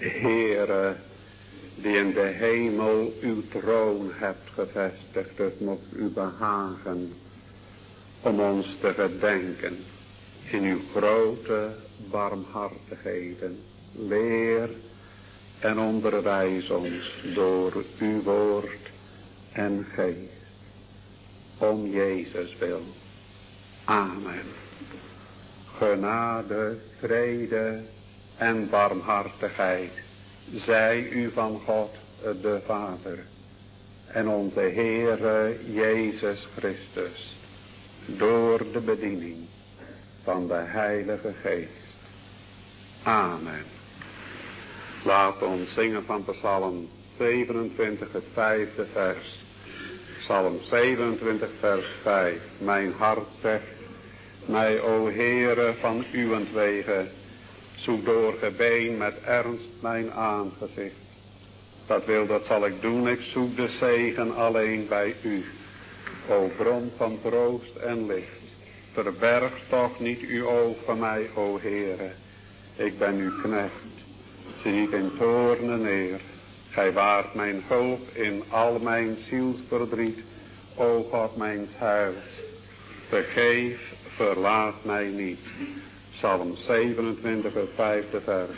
Heere, die in de hemel uw troon hebt gevestigd, het mocht u behagen om ons te gedenken in uw grote barmhartigheden. Leer en onderwijs ons door uw woord en geest. Om Jezus wil. Amen. Genade, vrede en barmhartigheid zij u van God de Vader en onze Heere Jezus Christus door de bediening van de Heilige Geest. Amen. Laat ons zingen van Psalm 27, het 5e vers. Psalm 27, vers 5. Mijn hart zegt mij, o Heere, van uwentwege, zoek door gebeen met ernst mijn aangezicht. Dat zal ik doen, ik zoek de zegen alleen bij u. O bron van troost en licht, verberg toch niet uw oog van mij, o Heere. Ik ben uw knecht, zie niet in toornen neer. Gij waart mijn hulp in al mijn zielsverdriet, o God mijns heils. Vergeef, verlaat mij niet. Psalm 27, het 5e vers.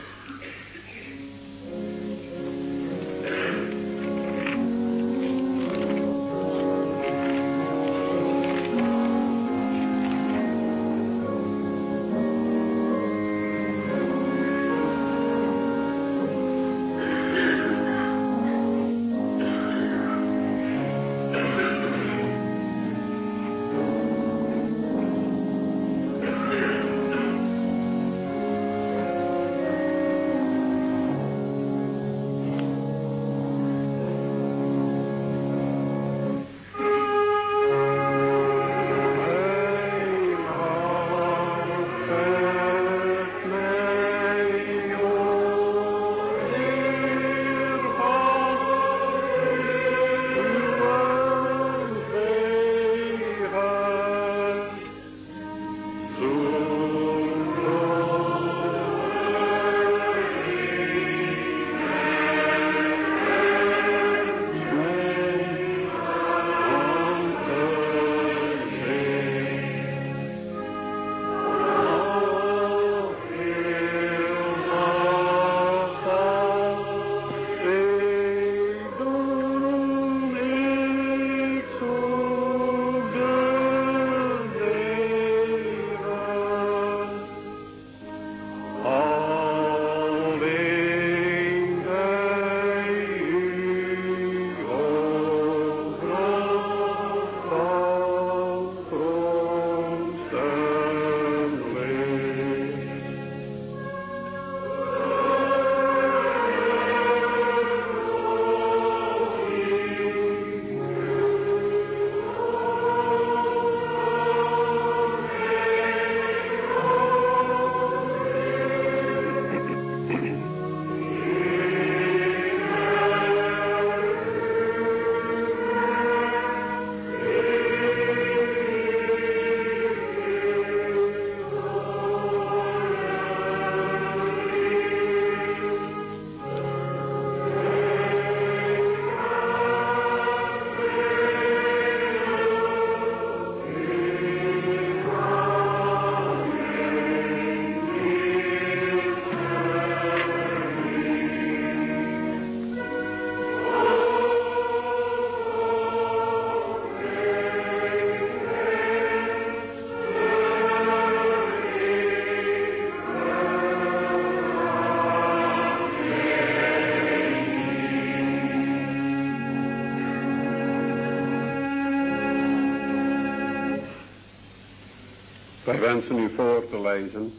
Wij wensen u voor te lezen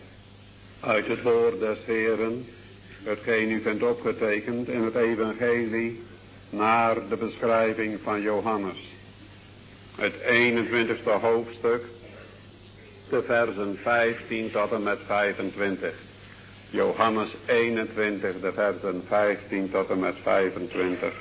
uit het woord des Heeren, hetgeen u vindt opgetekend in het evangelie naar de beschrijving van Johannes. Het 21ste hoofdstuk, de versen 15 tot en met 25. Johannes 21, de versen 15 tot en met 25.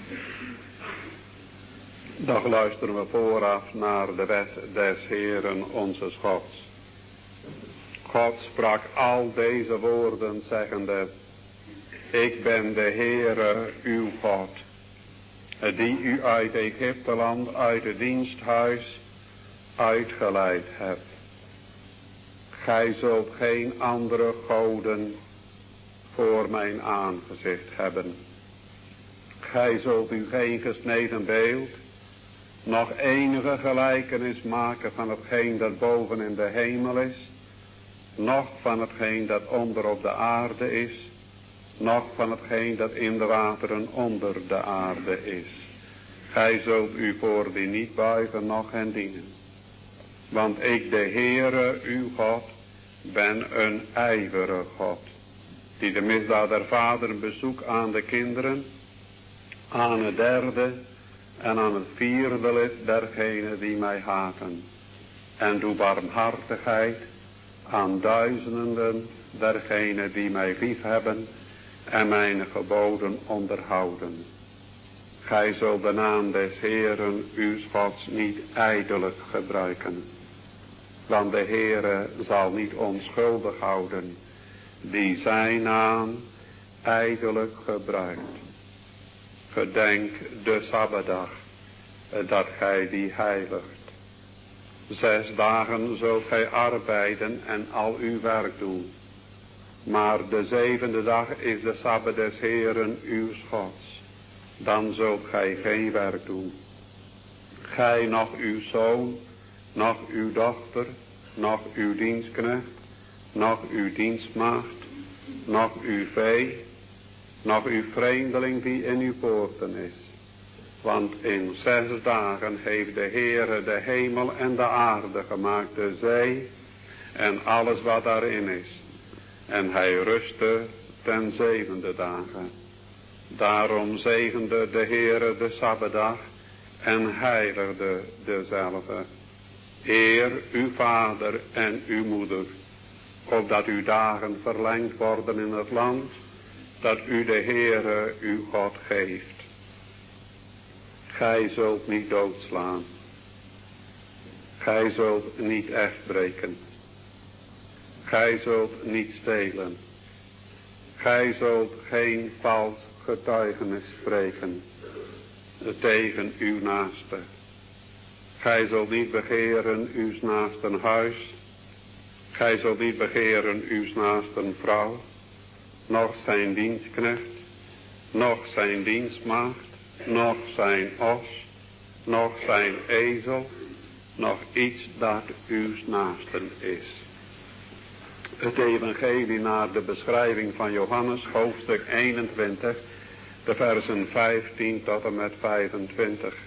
Dan luisteren we vooraf naar de wet des Heeren onze Gods. God sprak al deze woorden zeggende: ik ben de Heere uw God, die u uit Egypteland, uit het diensthuis uitgeleid hebt. Gij zult geen andere goden voor mijn aangezicht hebben. Gij zult u geen gesneden beeld, nog enige gelijkenis maken van hetgeen dat boven in de hemel is, noch van hetgeen dat onder op de aarde is, noch van hetgeen dat in de wateren onder de aarde is. Gij zult u voor die niet buigen, noch hen dienen. Want ik, de Heere, uw God, ben een ijverige God, die de misdaad der vaderen bezoekt aan de kinderen, aan het derde en aan het vierde lid dergenen die mij haten. En doe barmhartigheid aan duizenden dergenen die mij liefhebben en mijn geboden onderhouden. Gij zult de naam des Heeren uws Gods niet ijdelijk gebruiken. Want de Heere zal niet onschuldig houden die zijn naam ijdelijk gebruikt. Gedenk de Sabbatdag, dat gij die heiligt. 6 dagen zult gij arbeiden en al uw werk doen. Maar de 7e dag is de Sabbat des Heeren uws Gods. Dan zult gij geen werk doen. Gij, noch uw zoon, noch uw dochter, noch uw dienstknecht, noch uw dienstmaagd, noch uw vee, noch uw vreemdeling die in uw poorten is. Want in 6 dagen heeft de Heere de hemel en de aarde gemaakt, de zee en alles wat daarin is. En hij rustte ten 7e dagen. Daarom zegende de Heere de Sabbatdag en heiligde dezelve. Eer uw vader en uw moeder, opdat uw dagen verlengd worden in het land, dat u de Heere uw God geeft. Gij zult niet doodslaan. Gij zult niet echtbreken. Gij zult niet stelen. Gij zult geen vals getuigenis spreken tegen uw naaste. Gij zult niet begeren uws naasten huis. Gij zult niet begeren uws naasten vrouw, noch zijn dienstknecht, noch zijn dienstmaagd, noch zijn os, noch zijn ezel, noch iets dat uws naasten is. Het evangelie naar de beschrijving van Johannes, hoofdstuk 21, de versen 15 tot en met 25.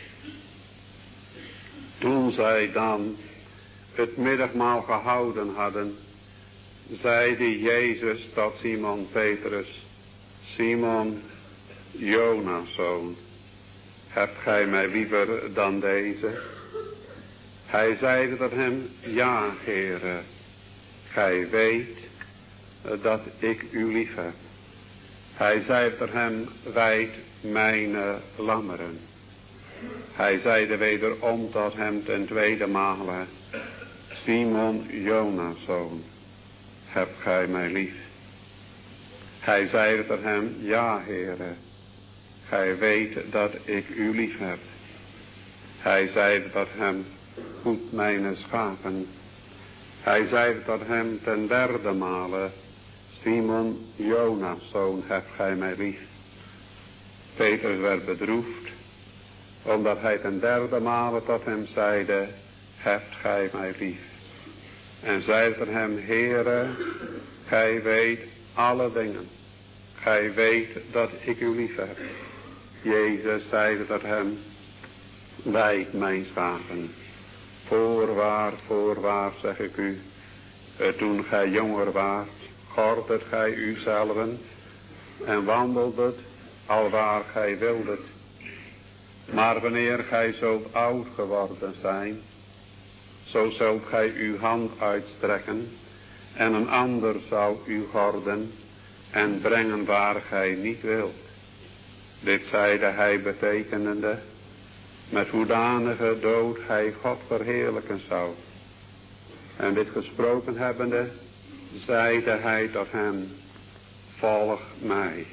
Toen zij dan het middagmaal gehouden hadden, zeide Jezus tot Simon Petrus: Simon, Jonas' zoon, hebt gij mij liever dan deze? Hij zeide tot hem: Ja, Heere, gij weet dat ik u lief heb. Hij zeide tot hem: wijd mijn lammeren. Hij zeide wederom tot hem ten 2e male: Simon, Jonas' zoon, hebt gij mij lief? Hij zeide tot hem: Ja, Heere, gij weet dat ik u lief heb. Hij zeide tot hem: voed mijn schapen. Hij zeide tot hem ten 3e male: Simon, Jonas' zoon, hebt gij mij lief? Petrus werd bedroefd, omdat hij ten 3e male tot hem zeide: hebt gij mij lief? En zeide tot hem: Heere, gij weet alle dingen. Gij weet dat ik u lief heb. Jezus zeide tot hem: wijd mijn schapen. Voorwaar, voorwaar, zeg ik u, toen gij jonger waart, gordet gij uzelven en wandeldet alwaar gij wildet. Maar wanneer gij zult oud geworden zijn, zo zult gij uw hand uitstrekken en een ander zal u gorden en brengen waar gij niet wilt. Dit zeide hij betekenende, met hoedanige dood hij God verheerlijken zou. En dit gesproken hebbende, zeide hij tot hen: volg mij.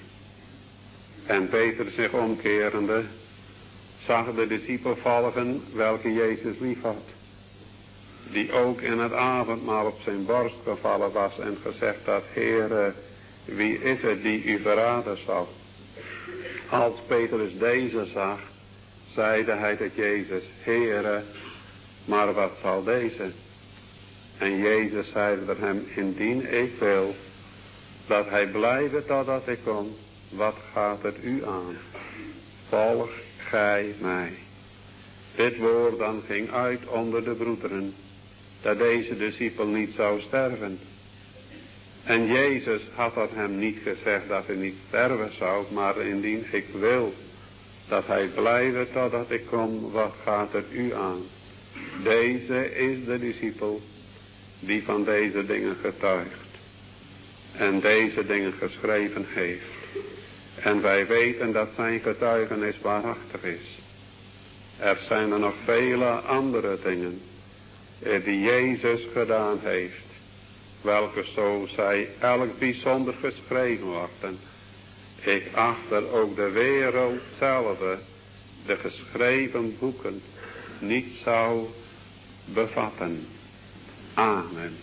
En Petrus zich omkerende, zag de discipel volgen welke Jezus lief had. Die ook in het avondmaal op zijn borst gevallen was en gezegd had, Heere, wie is het die u verraden zal? Als Petrus deze zag, zeide hij tot Jezus, Heere, maar wat zal deze? En Jezus zeide tot hem, indien ik wil, dat hij blijve totdat ik kom, wat gaat het u aan? Volg gij mij. Dit woord dan ging uit onder de broederen, dat deze discipel niet zou sterven. En Jezus had dat hem niet gezegd dat hij niet sterven zou, maar indien ik wil, dat hij blijve totdat ik kom, wat gaat het u aan? Deze is de discipel die van deze dingen getuigt en deze dingen geschreven heeft. En wij weten dat zijn getuigenis waarachtig is. Er zijn er nog vele andere dingen die Jezus gedaan heeft, welke zo zij elk bijzonder geschreven worden. Ik achter ook de wereld zelf de geschreven boeken niet zou bevatten. Amen.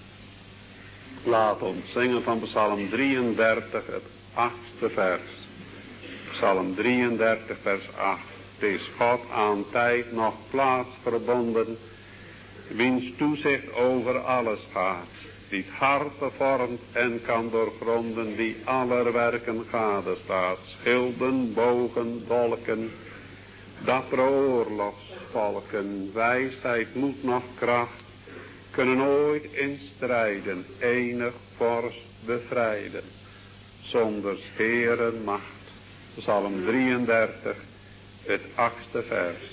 Laat ons zingen van Psalm 33, het 8e vers. Psalm 33, vers 8. Het is God aan tijd nog plaats verbonden, wiens toezicht over alles gaat, die het hart vormt en kan doorgronden, die aller werken gadestaat, schilden, bogen, dolken, dappere oorlogsvolken, wijsheid, moed nog kracht, kunnen ooit in strijden enig vorst bevrijden, zonder Heeren macht. Psalm 33, het 8e vers.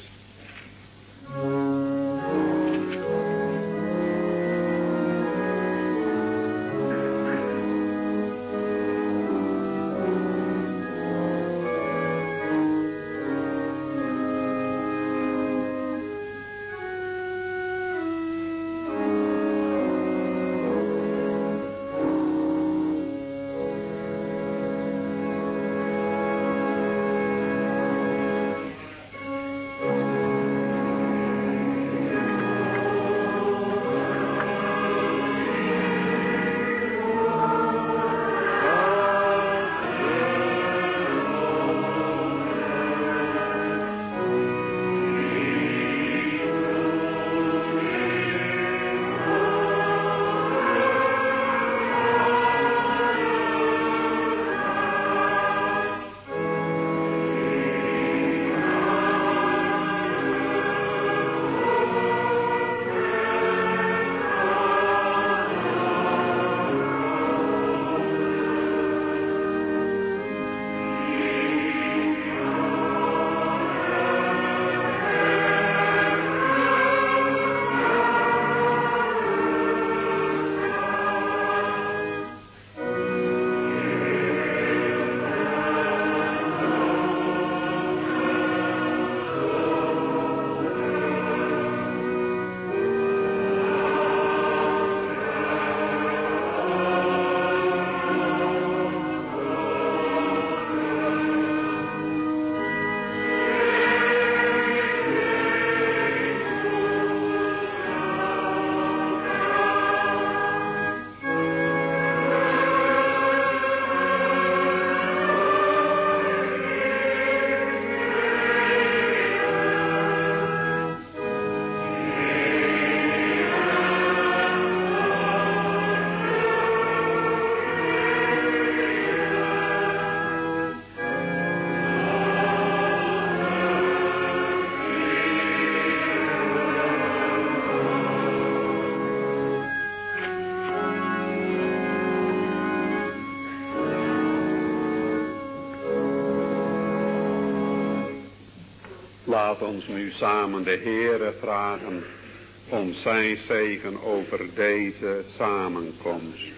Laat ons nu samen de Heere vragen om zijn zegen over deze samenkomst.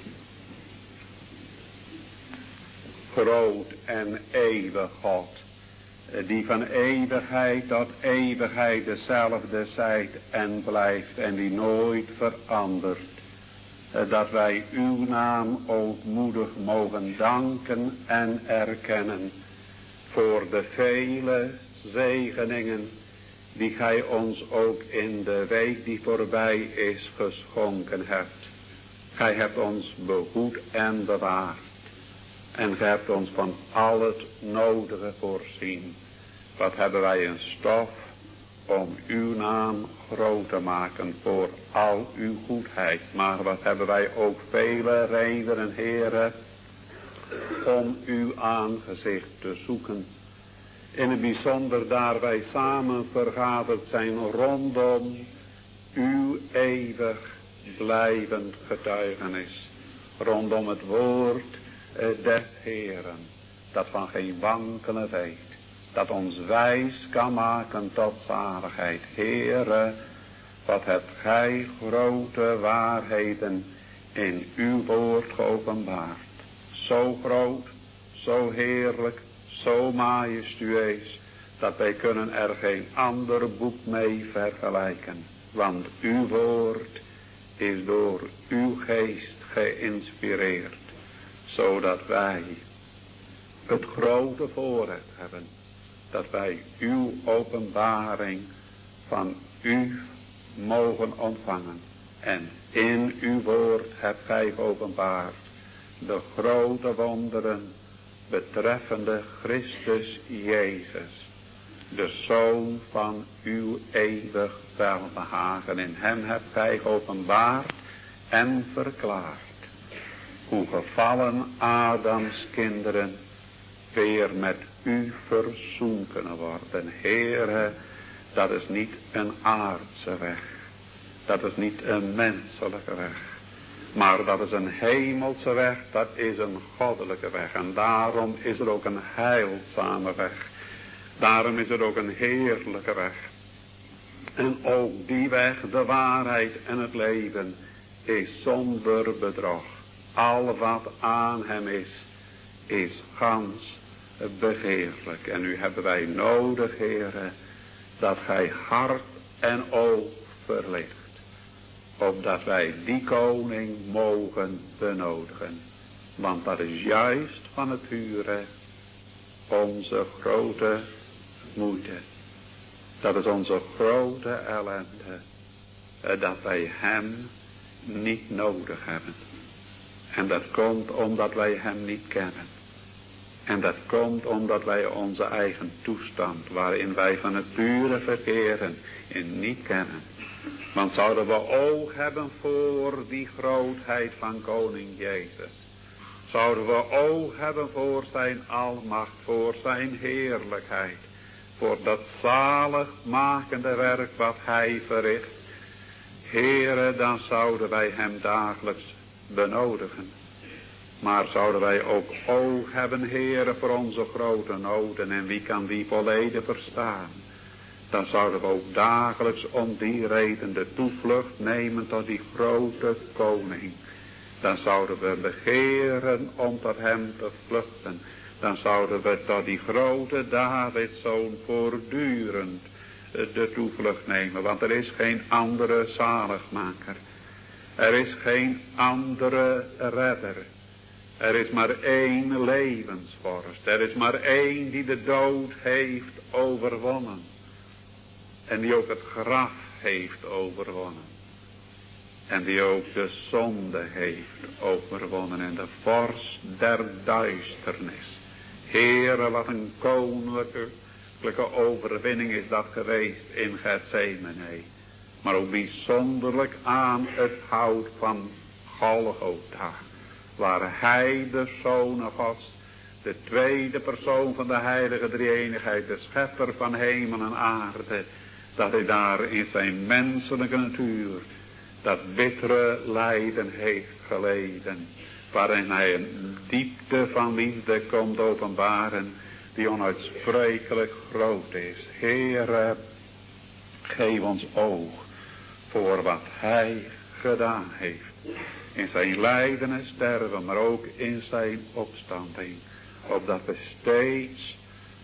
Groot en eeuwig God, die van eeuwigheid tot eeuwigheid dezelfde zijt en blijft en die nooit verandert. dat wij uw naam ootmoedig mogen danken en erkennen voor de vele zegeningen die gij ons ook in de week die voorbij is geschonken hebt. Gij hebt ons behoed en bewaard. En gij hebt ons van al het nodige voorzien. Wat hebben wij een stof om uw naam groot te maken voor al uw goedheid. Maar wat hebben wij ook vele redenen, Heere, om uw aangezicht te zoeken. In het bijzonder daar wij samen vergaderd zijn rondom uw eeuwig blijvend getuigenis. Rondom het woord des Heeren, dat van geen wankelen weet. Dat ons wijs kan maken tot zaligheid. Heere, wat hebt gij grote waarheden in uw woord geopenbaard. Zo groot, zo heerlijk, zo majestueus, dat wij kunnen er geen ander boek mee vergelijken. Want uw woord is door uw geest geïnspireerd, zodat wij het grote voorrecht hebben, dat wij uw openbaring van u mogen ontvangen. En in uw woord hebt gij geopenbaard de grote wonderen betreffende Christus Jezus, de Zoon van uw eeuwig welbehagen. In hem hebt gij geopenbaard en verklaard hoe gevallen Adams kinderen weer met u verzoend kunnen worden. Heere, dat is niet een aardse weg. Dat is niet een menselijke weg. Maar dat is een hemelse weg, dat is een goddelijke weg. En daarom is er ook een heilzame weg. Daarom is er ook een heerlijke weg. En ook die weg, de waarheid en het leven, is zonder bedrog. Al wat aan hem is gans begeerlijk. En nu hebben wij nodig, Heere, dat gij hart en oog verlicht, opdat wij die koning mogen benodigen. Want dat is juist van nature onze grote moeite. Dat is onze grote ellende, dat wij hem niet nodig hebben. En dat komt omdat wij hem niet kennen. En dat komt omdat wij onze eigen toestand, waarin wij van nature verkeren, in niet kennen. Want zouden we oog hebben voor die grootheid van koning Jezus. Zouden we oog hebben voor zijn almacht, voor zijn heerlijkheid. Voor dat zaligmakende werk wat hij verricht. Heere, dan zouden wij hem dagelijks benodigen. Maar zouden wij ook oog hebben, Heere, voor onze grote noden. En wie kan die volledig verstaan? Dan zouden we ook dagelijks om die reden de toevlucht nemen tot die grote koning. Dan zouden we begeren om tot hem te vluchten. Dan zouden we tot die grote Davidszoon voortdurend de toevlucht nemen. Want er is geen andere zaligmaker. Er is geen andere redder. Er is maar één levensvorst. Er is maar één die de dood heeft overwonnen. En die ook het graf heeft overwonnen. En die ook de zonde heeft overwonnen. En de vorst der duisternis. Heere, wat een koninklijke overwinning is dat geweest in Gethsemane. Maar ook bijzonderlijk aan het hout van Golgotha. Waar hij de Zoon Gods, de tweede persoon van de heilige drie-eenigheid, de schepper van hemel en aarde, dat hij daar in zijn menselijke natuur dat bittere lijden heeft geleden, waarin hij een diepte van liefde komt openbaren die onuitsprekelijk groot is. Heere, geef ons oog voor wat hij gedaan heeft. In zijn lijden en sterven, maar ook in zijn opstanding. Opdat we steeds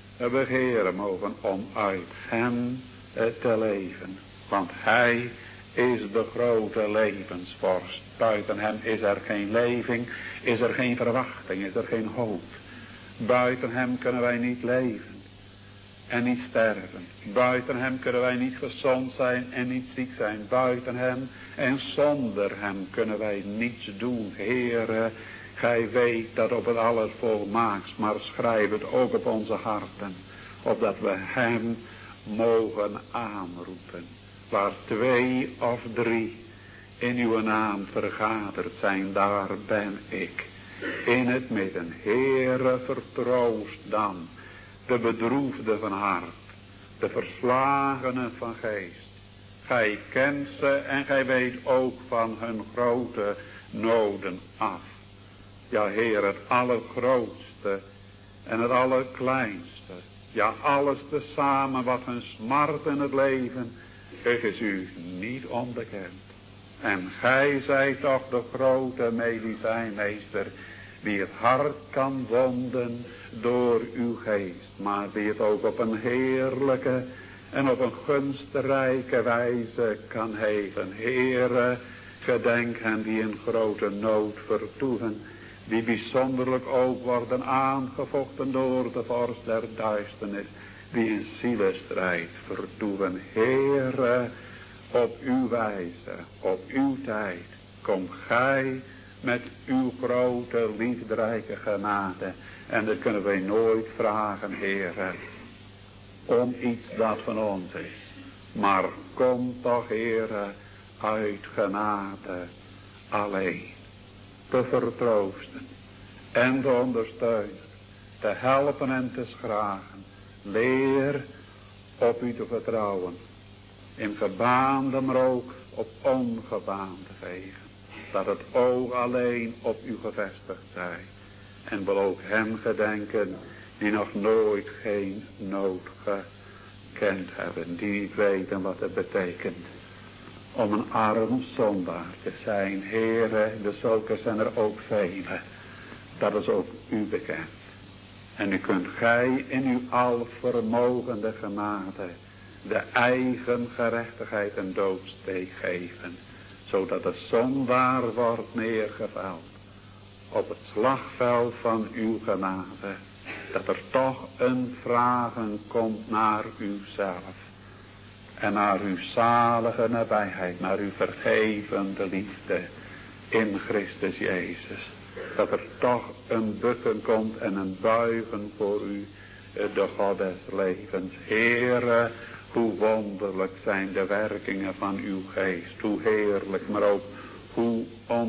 begeren mogen om uit hem te leven. Want hij is de grote levensvorst. Buiten hem is er geen leving, is er geen verwachting, is er geen hoop. Buiten hem kunnen wij niet leven en niet sterven. Buiten hem kunnen wij niet gezond zijn en niet ziek zijn. Buiten hem en zonder hem kunnen wij niets doen. Heere, gij weet dat op het allervolmaakst, maar schrijf het ook op onze harten, opdat we hem mogen aanroepen. Waar 2 of 3 in uw naam vergaderd zijn, daar ben ik. In het midden, Heere, vertroost dan de bedroefde van hart, de verslagenen van geest. Gij kent ze en gij weet ook van hun grote noden af. Ja, Heer, het allergrootste en het allerkleinste, ja, alles tezamen wat hun smart in het leven, is u niet onbekend. En gij zijt toch de grote medicijnmeester, die het hart kan wonden door uw geest, maar die het ook op een heerlijke en op een gunstrijke wijze kan heven. Heere, gedenk hen die in grote nood vertoeven, die bijzonderlijk ook worden aangevochten door de vorst der duisternis, die in zielestrijd vertoeven. Heere, op uw wijze, op uw tijd, kom gij met uw grote liefderijke genade. En dat kunnen wij nooit vragen, Heere, om iets dat van ons is. Maar kom toch, Heere, uit genade alleen. Te vertroosten en te ondersteunen, te helpen en te schragen. Leer op u te vertrouwen. In gebaande, maar ook op ongebaande wegen. Dat het oog alleen op u gevestigd zij. En wil ook hem gedenken die nog nooit geen nood gekend hebben. Die niet weten wat het betekent om een arm zondaar te zijn. Heere, de zulke zijn er ook vele. Dat is ook u bekend. En nu kunt gij in uw alvermogende genade de eigen gerechtigheid een doodsteek geven, zodat de zondaar wordt neergeveld op het slagveld van uw genade, dat er toch een vragen komt naar uzelf en naar uw zalige nabijheid, naar uw vergevende liefde in Christus Jezus, dat er toch een bukken komt en een buigen voor u, de God des levens. Heere, hoe wonderlijk zijn de werkingen van uw geest, hoe heerlijk, maar ook hoe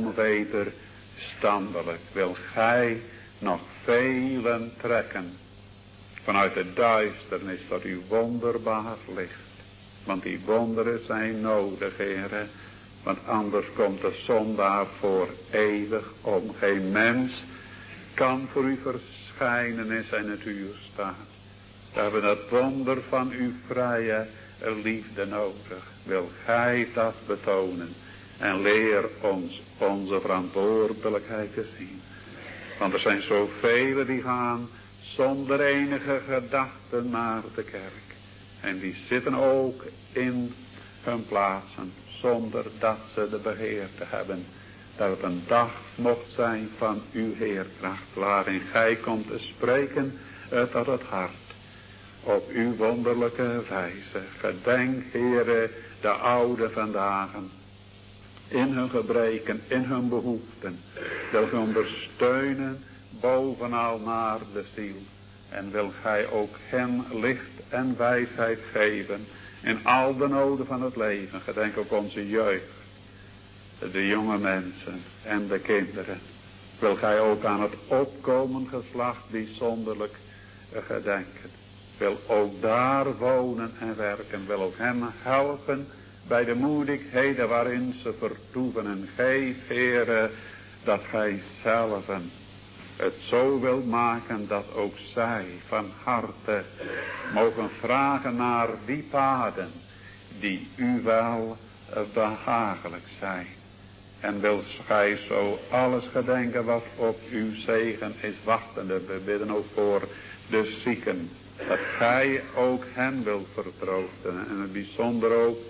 onwederstandelijk wil gij nog velen trekken vanuit de duisternis tot uw wonderbaar licht. Want die wonderen zijn nodig, Heere, want anders komt de zondaar voor eeuwig om. Geen mens kan voor u verschijnen in zijn natuurstaat. We hebben het wonder van uw vrije liefde nodig. Wil gij dat betonen en leer ons onze verantwoordelijkheid te zien. Want er zijn zoveel die gaan zonder enige gedachten naar de kerk. En die zitten ook in hun plaatsen zonder dat ze de begeerte hebben dat het een dag mocht zijn van uw Heerkracht, waarin gij komt te spreken tot het hart. Op uw wonderlijke wijze. Gedenk, Heere, de oude vandaag in hun gebreken, in hun behoeften. Wil gij ondersteunen bovenal naar de ziel. En wil gij ook hen licht en wijsheid geven in al de noden van het leven. Gedenk ook onze jeugd, de jonge mensen en de kinderen. Wil gij ook aan het opkomend geslacht bijzonderlijk gedenken. Wil ook daar wonen en werken. Wil ook hen helpen bij de moeilijkheden waarin ze vertoeven. En geef, Heere, dat gij zelven het zo wilt maken dat ook zij van harte mogen vragen naar die paden die u wel behagelijk zijn. En wil gij zo alles gedenken wat op uw zegen is wachtende. We bidden ook voor de zieken. Dat gij ook hen wilt vertroosten. En het bijzonder ook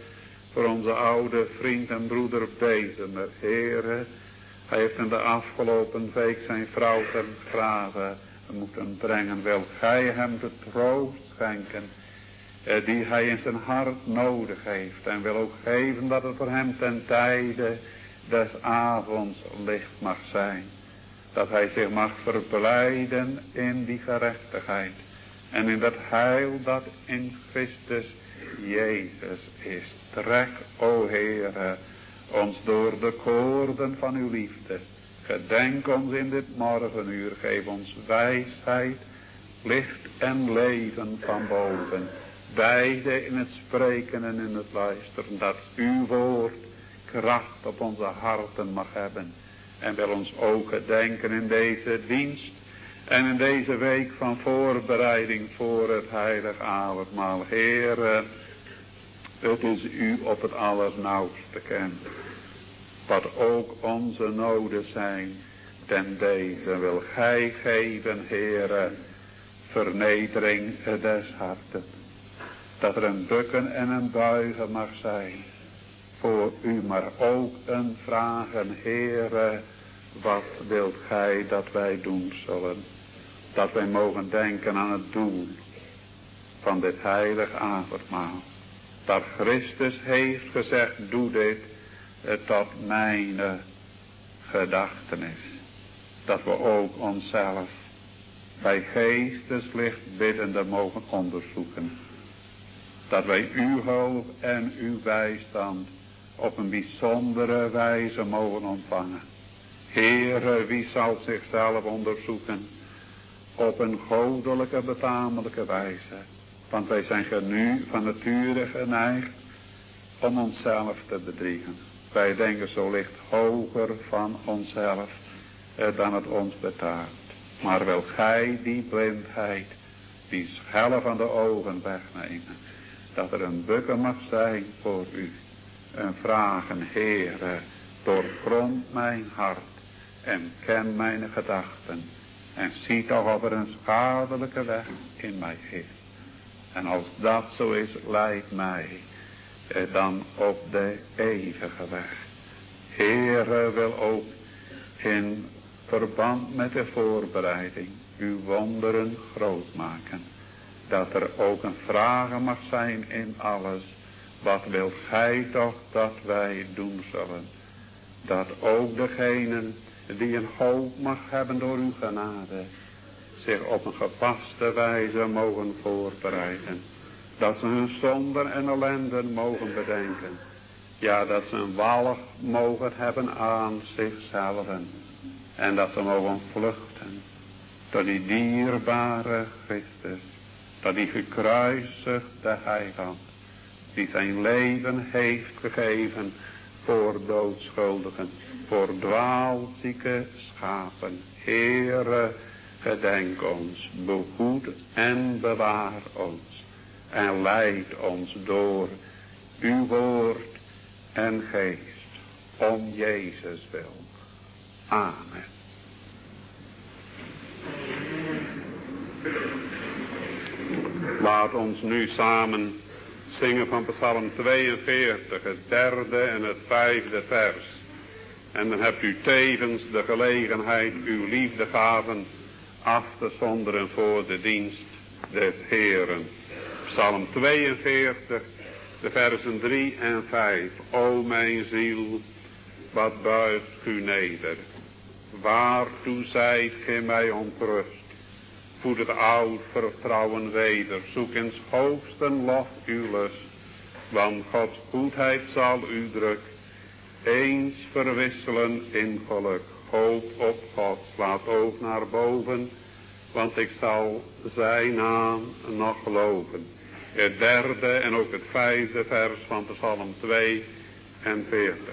voor onze oude vriend en broeder Bezemer. Heere, hij heeft in de afgelopen week zijn vrouw ten grave moeten brengen. Wil gij hem de troost schenken die hij in zijn hart nodig heeft. En wil ook geven dat het voor hem ten tijde des avonds licht mag zijn. Dat hij zich mag verblijden in die gerechtigheid. En in dat heil dat in Christus Jezus is. Trek, o Heere, ons door de koorden van uw liefde. Gedenk ons in dit morgenuur. Geef ons wijsheid, licht en leven van boven. Beide in het spreken en in het luisteren. Dat uw woord kracht op onze harten mag hebben. En wil ons ook gedenken in deze dienst. En in deze week van voorbereiding voor het heilig avondmaal. Heere, het is u op het allernauwst bekend. Wat ook onze noden zijn. Ten deze wil gij geven, Heere, vernedering des harten. Dat er een bukken en een buigen mag zijn voor u, maar ook een vragen, Heere, wat wilt gij dat wij doen zullen? Dat wij mogen denken aan het doel van dit heilig avondmaal. Dat Christus heeft gezegd, doe dit tot mijn gedachtenis. Dat we ook onszelf bij geesteslicht biddende mogen onderzoeken. Dat wij uw hulp en uw bijstand op een bijzondere wijze mogen ontvangen. Heere, wie zal zichzelf onderzoeken op een goddelijke, betamelijke wijze. Want wij zijn nu van nature geneigd om onszelf te bedriegen. Wij denken zo licht hoger van onszelf dan het ons betaamt. Maar wil gij die blindheid, die schelle van de ogen wegnemen. Dat er een bukken mag zijn voor u. Een vragen, Heere, doorgrond mijn hart en ken mijn gedachten. En zie toch of er een schadelijke weg in mij is. En als dat zo is, leid mij dan op de eeuwige weg. Heere, wil ook in verband met de voorbereiding uw wonderen groot maken. Dat er ook een vragen mag zijn in alles. Wat wilt gij toch dat wij doen zullen? Dat ook degenen die een hoop mag hebben door uw genade, zich op een gepaste wijze mogen voorbereiden. Dat ze hun zonden en ellenden mogen bedenken. Ja, dat ze een walg mogen hebben aan zichzelf. En dat ze mogen vluchten tot die dierbare Christus. Dat die gekruisigde heiland, die zijn leven heeft gegeven voor doodschuldigen, voor dwaalzieke schapen. Heere, gedenk ons, behoed en bewaar ons en leid ons door uw woord en geest, om Jezus wil. Amen. Laat ons nu samen zingen van Psalm 42, het 3e en het 5e vers. En dan hebt u tevens de gelegenheid uw liefdegaven af te zonderen voor de dienst des Heeren. Psalm 42, de versen 3 en 5. O mijn ziel, wat buigt u neder? Waartoe zijt gij mij ontrust? Voed het oud vertrouwen weder. Zoek in 's hoogsten lof uw lust. Want Gods goedheid zal u druk eens verwisselen in geluk. Hoop op God, slaat oog naar boven, want ik zal zijn naam nog geloven. Het 3e en ook het 5e vers van Psalm 42.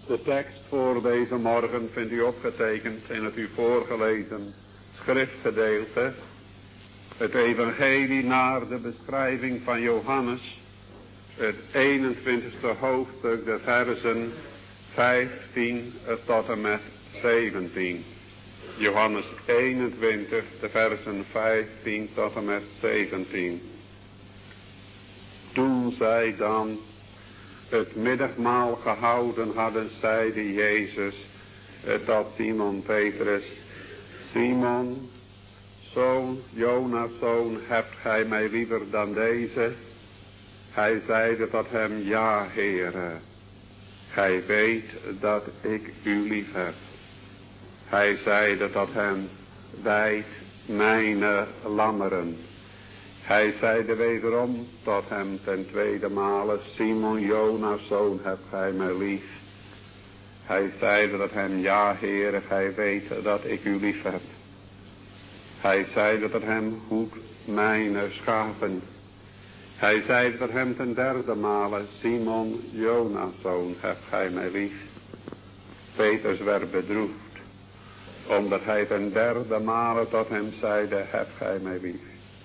De tekst voor deze morgen vindt u opgetekend in het u voorgelezen schriftgedeelte. Het evangelie naar de beschrijving van Johannes. Het 21ste hoofdstuk, de versen 15 tot en met 17. Johannes 21, de versen 15 tot en met 17. Toen zij dan het middagmaal gehouden hadden, zeide Jezus tot Simon Petrus: Simon, zoon Jonas' zoon, hebt gij mij liever dan deze? Hij zeide tot hem: ja, Heere, gij weet dat ik u lief heb. Hij zeide tot hem: wijd mijn lammeren. Hij zeide wederom tot hem ten tweede male: Simon, Jonas' zoon, hebt gij mij lief? Hij zeide tot hem: ja, Heere, gij weet dat ik u lief heb. Hij zeide tot hem: hoed mijn schapen. Hij zeide tot hem ten derde male: Simon, Jonas' zoon, hebt gij mij lief? Petrus werd bedroefd, omdat hij ten derde male tot hem zeide: hebt gij mij lief?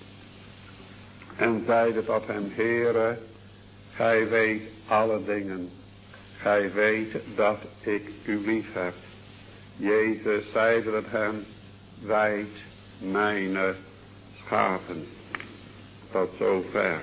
En zeide tot hem: Heere, gij weet alle dingen. Gij weet dat ik u lief heb. Jezus zeide tot hem: wijd mijn schapen. Tot zover.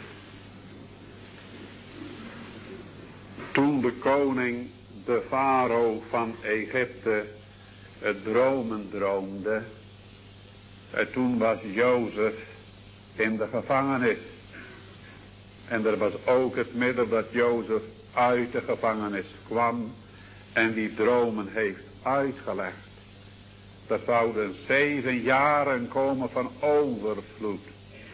Toen de koning, de farao van Egypte, het dromen droomde, en toen was Jozef in de gevangenis. En er was ook het middel dat Jozef uit de gevangenis kwam en die dromen heeft uitgelegd. Er zouden 7 jaren komen van overvloed.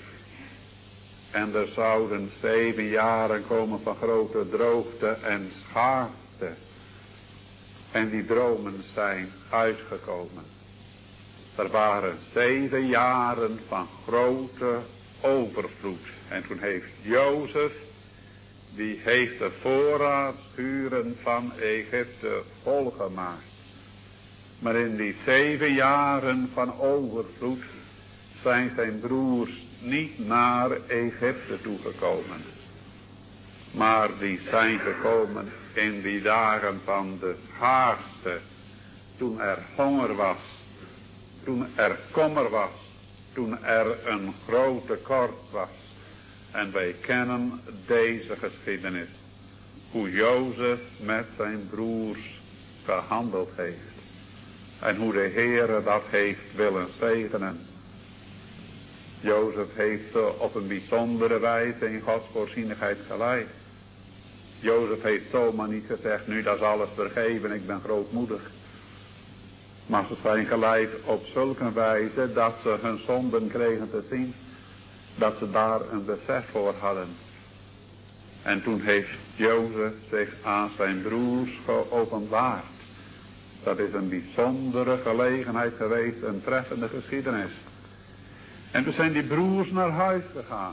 En er zouden 7 jaren komen van grote droogte en schaarste. En die dromen zijn uitgekomen. Er waren 7 jaren van grote overvloed. En toen heeft Jozef, die heeft de voorraadschuren van Egypte volgemaakt. Maar in die 7 jaren van overvloed zijn zijn broers niet naar Egypte toegekomen. Maar die zijn gekomen in die dagen van de schaarste. Toen er honger was. Toen er kommer was. Toen er een groot tekort was. En wij kennen deze geschiedenis. Hoe Jozef met zijn broers gehandeld heeft. En hoe de Heere dat heeft willen zegenen. Jozef heeft op een bijzondere wijze in Gods voorzienigheid geleid. Jozef heeft zomaar niet gezegd: nu dat is alles vergeven, ik ben grootmoedig. Maar ze zijn geleid op zulke wijze dat ze hun zonden kregen te zien. Dat ze daar een besef voor hadden. En toen heeft Jozef zich aan zijn broers geopenbaard. Dat is een bijzondere gelegenheid geweest, een treffende geschiedenis. En toen zijn die broers naar huis gegaan.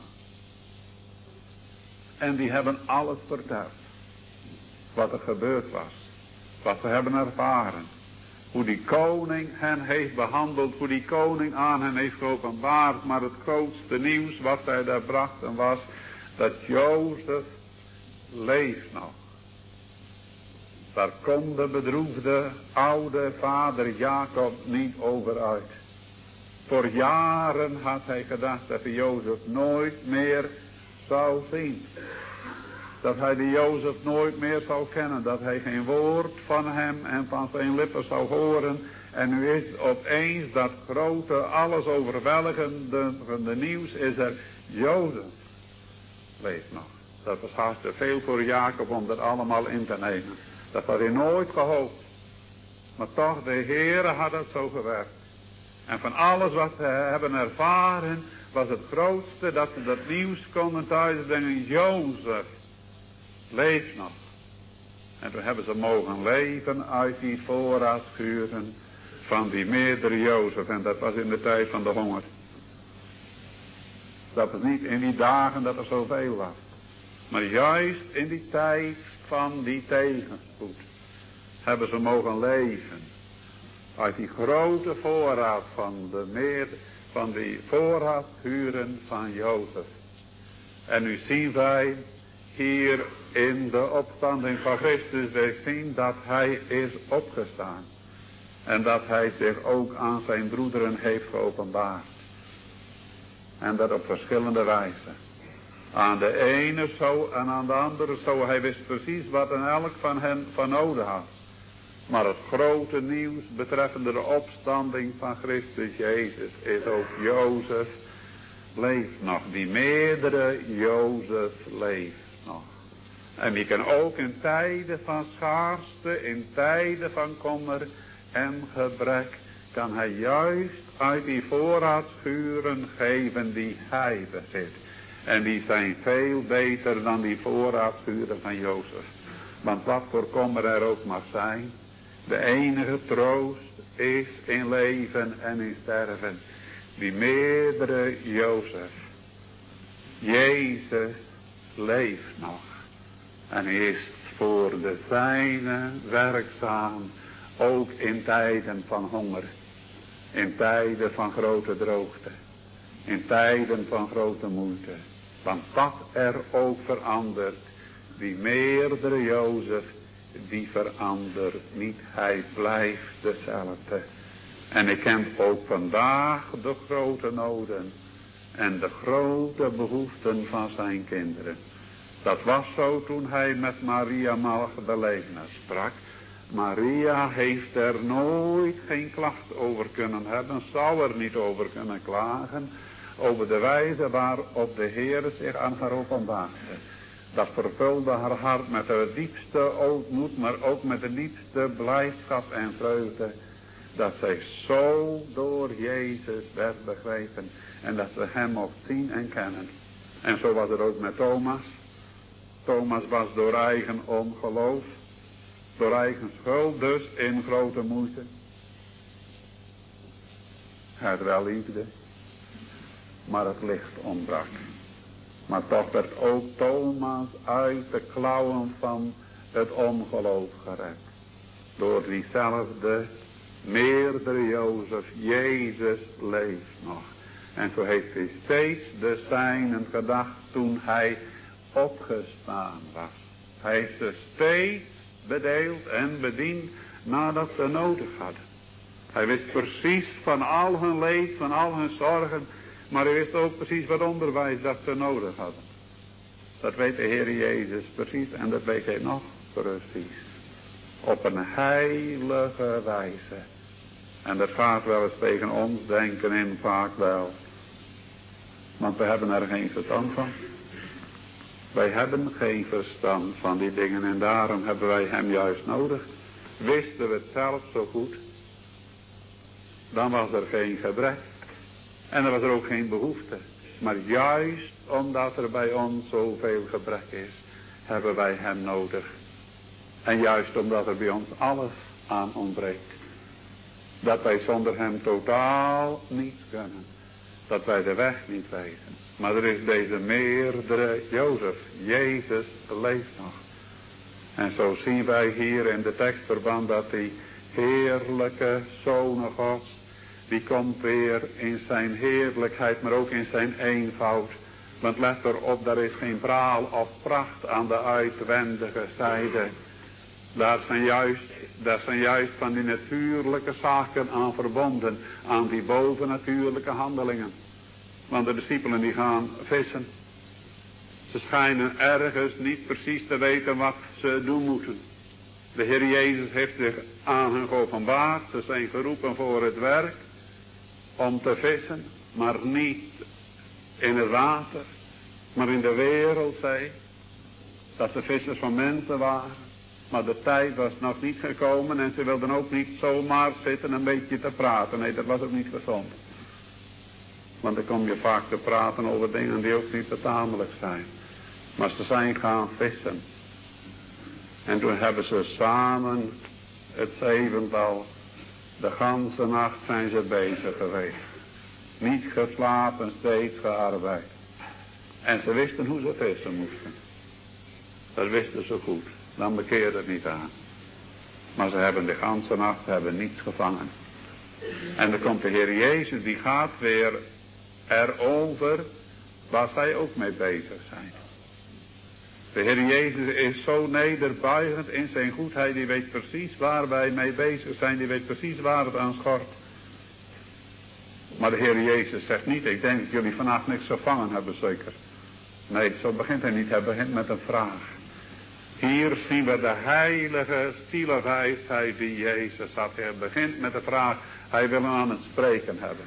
En die hebben alles verteld. Wat er gebeurd was. Wat ze hebben ervaren. Hoe die koning hen heeft behandeld. Hoe die koning aan hen heeft geopenbaard. Maar het grootste nieuws wat zij daar brachten was dat Jozef leeft nog. Daar kon de bedroefde oude vader Jacob niet over uit. Voor jaren had hij gedacht dat hij Jozef nooit meer zou zien. Dat hij de Jozef nooit meer zou kennen. Dat hij geen woord van hem en van zijn lippen zou horen. En nu is opeens dat grote, alles overweldigende nieuws is er: Jozef leeft nog. Dat was haast te veel voor Jacob om dat allemaal in te nemen. Dat had hij nooit gehoopt. Maar toch, de Heere had het zo gewerkt. En van alles wat ze hebben ervaren, was het grootste dat ze dat nieuws konden thuisbrengen: Jozef leeft nog. En toen hebben ze mogen leven uit die voorraadschuren van die meerdere Jozef. En dat was in de tijd van de honger. Dat was niet in die dagen dat er zoveel was. Maar juist in die tijd van die tegenspoed. hebben ze mogen leven. Uit die grote voorraad van die voorraadhuren van Jozef. En nu zien wij hier in de opstanding van Christus, wij zien dat hij is opgestaan. En dat hij zich ook aan zijn broederen heeft geopenbaard. En dat op verschillende wijzen. Aan de ene zo en aan de andere zo. Hij wist precies wat en elk van hen van nodig had. Maar het grote nieuws betreffende de opstanding van Christus Jezus is ook Jozef leeft nog. Die meerdere Jozef leeft nog. En die kan ook in tijden van schaarste, in tijden van kommer en gebrek, kan hij juist uit die voorraadschuren geven die hij bezit. En die zijn veel beter dan die voorraadschuren van Jozef. Want wat voor kommer er ook mag zijn, de enige troost is in leven en in sterven. Die meerdere Jozef. Jezus leeft nog. En is voor de zijne werkzaam. Ook in tijden van honger. In tijden van grote droogte. In tijden van grote moeite. Want wat er ook verandert. Die meerdere Jozef. Die verandert niet. Hij blijft dezelfde. En ik ken ook vandaag de grote noden. En de grote behoeften van zijn kinderen. Dat was zo toen hij met Maria Magdalena sprak. Maria heeft er nooit geen klacht over kunnen hebben. Zou er niet over kunnen klagen. Over de wijze waarop de Heer zich aan haar openbaarde. Dat vervulde haar hart met de diepste ootmoed. Maar ook met de diepste blijdschap en vreugde. Dat zij zo door Jezus werd begrepen. En dat ze hem mocht zien en kennen. En zo was het ook met Thomas. Thomas was door eigen ongeloof. Door eigen schuld dus in grote moeite. Hij had wel liefde. Maar het licht ontbrak. Maar toch werd ook Thomas uit de klauwen van het ongeloof gered. Door diezelfde meerdere Jozef. Jezus leeft nog. En zo heeft hij steeds de zijnen gedacht toen hij opgestaan was. Hij heeft ze steeds bedeeld en bediend nadat ze nodig hadden. Hij wist precies van al hun leed, van al hun zorgen. Maar hij wist ook precies wat onderwijs dat ze nodig hadden. Dat weet de Heer Jezus precies en dat weet hij nog precies. Op een heilige wijze. En dat gaat wel eens tegen ons denken in vaak wel. Want we hebben er geen verstand van. Wij hebben geen verstand van die dingen en daarom hebben wij hem juist nodig. Wisten we het zelf zo goed, dan was er geen gebrek. En dan was er ook geen behoefte. Maar juist omdat er bij ons zoveel gebrek is, hebben wij hem nodig. En juist omdat er bij ons alles aan ontbreekt. Dat wij zonder hem totaal niet kunnen. Dat wij de weg niet weten. Maar er is deze meerdere Jozef. Jezus leeft nog. En zo zien wij hier in de tekstverband dat die heerlijke Zoon Gods, die komt weer in zijn heerlijkheid, maar ook in zijn eenvoud. Want let erop, daar is geen praal of pracht aan de uitwendige zijde. Daar zijn juist van die natuurlijke zaken aan verbonden, aan die bovennatuurlijke handelingen. Want de discipelen die gaan vissen. Ze schijnen ergens niet precies te weten wat ze doen moeten. De Heer Jezus heeft zich aan hen geopenbaard. Ze zijn geroepen voor het werk. Om te vissen. Maar niet in het water. Maar in de wereldzee. Dat ze vissers van mensen waren. Maar de tijd was nog niet gekomen. En ze wilden ook niet zomaar zitten een beetje te praten. Nee, dat was ook niet gezond. Want dan kom je vaak te praten over dingen die ook niet betamelijk zijn. Maar ze zijn gaan vissen. En toen hebben ze samen het zevental. De ganse nacht zijn ze bezig geweest. Niet geslapen, steeds gearbeid. En ze wisten hoe ze vissen moesten. Dat wisten ze goed. Dan bekeerde het niet aan. Maar ze hebben de ganse nacht hebben niets gevangen. En dan komt de Heer Jezus, die gaat weer erover waar zij ook mee bezig zijn. De Heer Jezus is zo nederbuigend in zijn goedheid, die weet precies waar wij mee bezig zijn, die weet precies waar het aan schort. Maar de Heer Jezus zegt niet, ik denk dat jullie vannacht niks gevangen hebben zeker. Nee, zo begint hij niet, hij begint met een vraag. Hier zien we de heilige zielewijsheid die Jezus had. Hij begint met de vraag, hij wil hem aan het spreken hebben.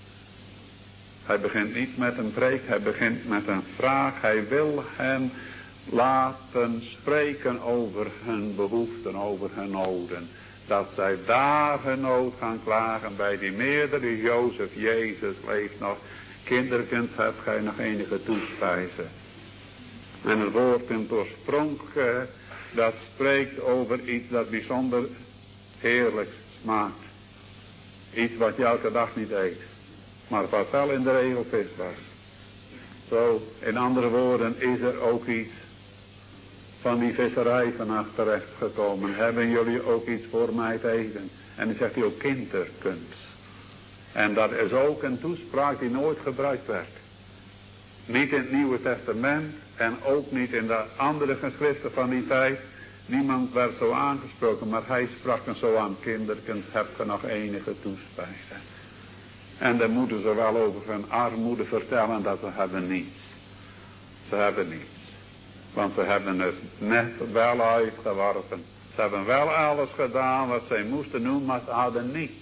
Hij begint niet met een preek, hij begint met een vraag. Hij wil hen laten spreken over hun behoeften, over hun noden. Dat zij daar hun nood gaan klagen bij die meerdere Jozef, Jezus leeft nog. Kinderkind, hebt gij nog enige toespijzen. En het woord in het oorsprong, dat spreekt over iets dat bijzonder heerlijk smaakt. Iets wat je elke dag niet eet. Maar wat wel in de regel vis was. Zo, in andere woorden, is er ook iets van die visserij vannacht terecht gekomen. Hebben jullie ook iets voor mij te eten? En dan zegt hij ook kinderkunst. En dat is ook een toespraak die nooit gebruikt werd. Niet in het Nieuwe Testament en ook niet in de andere geschriften van die tijd. Niemand werd zo aangesproken, maar hij sprak dan zo aan: kinderkind, hebt ge nog enige toespijzen? En dan moeten ze wel over hun armoede vertellen dat ze hebben niets. Ze hebben niets. Want ze hebben het net wel uitgeworpen. Ze hebben wel alles gedaan wat zij moesten doen, maar ze hadden niets.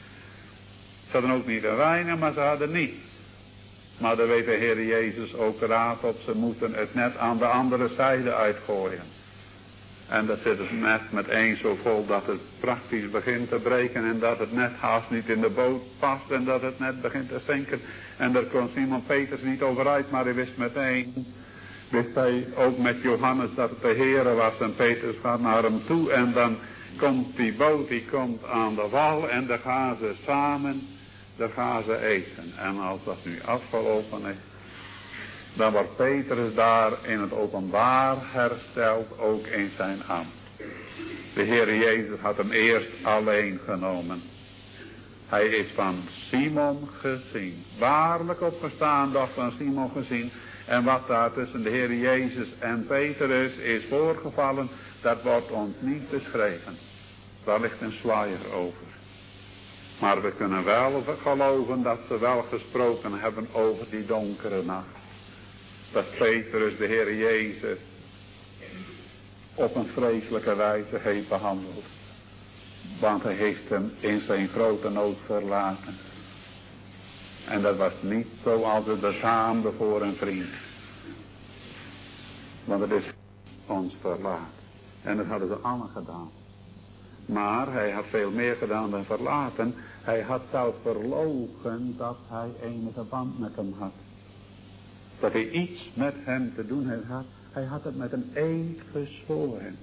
Ze hadden ook niet een weinig, maar ze hadden niets. Maar dan weet de Heer Jezus ook raad op, ze moeten het net aan de andere zijde uitgooien. En dat zit het net met één zo vol dat het praktisch begint te breken en dat het net haast niet in de boot past en dat het net begint te zinken. En daar kon Simon Peters niet over uit, maar hij wist meteen, wist hij ook met Johannes dat het de Heere was en Petrus gaat naar hem toe en dan komt die boot, die komt aan de wal en dan gaan ze samen, dan gaan ze eten. En als dat nu afgelopen is, dan wordt Petrus daar in het openbaar hersteld, ook in zijn ambt. De Heer Jezus had hem eerst alleen genomen. Hij is van Simon gezien. Waarlijk opgestaan, doch van Simon gezien. En wat daar tussen de Heer Jezus en Petrus is voorgevallen, dat wordt ons niet beschreven. Daar ligt een sluier over. Maar we kunnen wel geloven dat ze wel gesproken hebben over die donkere nacht. Dat Petrus de Heer Jezus op een vreselijke wijze heeft behandeld. Want hij heeft hem in zijn grote nood verlaten. En dat was niet zoals we bezaamde voor een vriend. Want het is ons verlaten. En dat hadden ze allen gedaan. Maar hij had veel meer gedaan dan verlaten. Hij had zelf verloochend dat hij enige band met hem had. Dat hij iets met hem te doen had. Hij had het met een eed gezworen.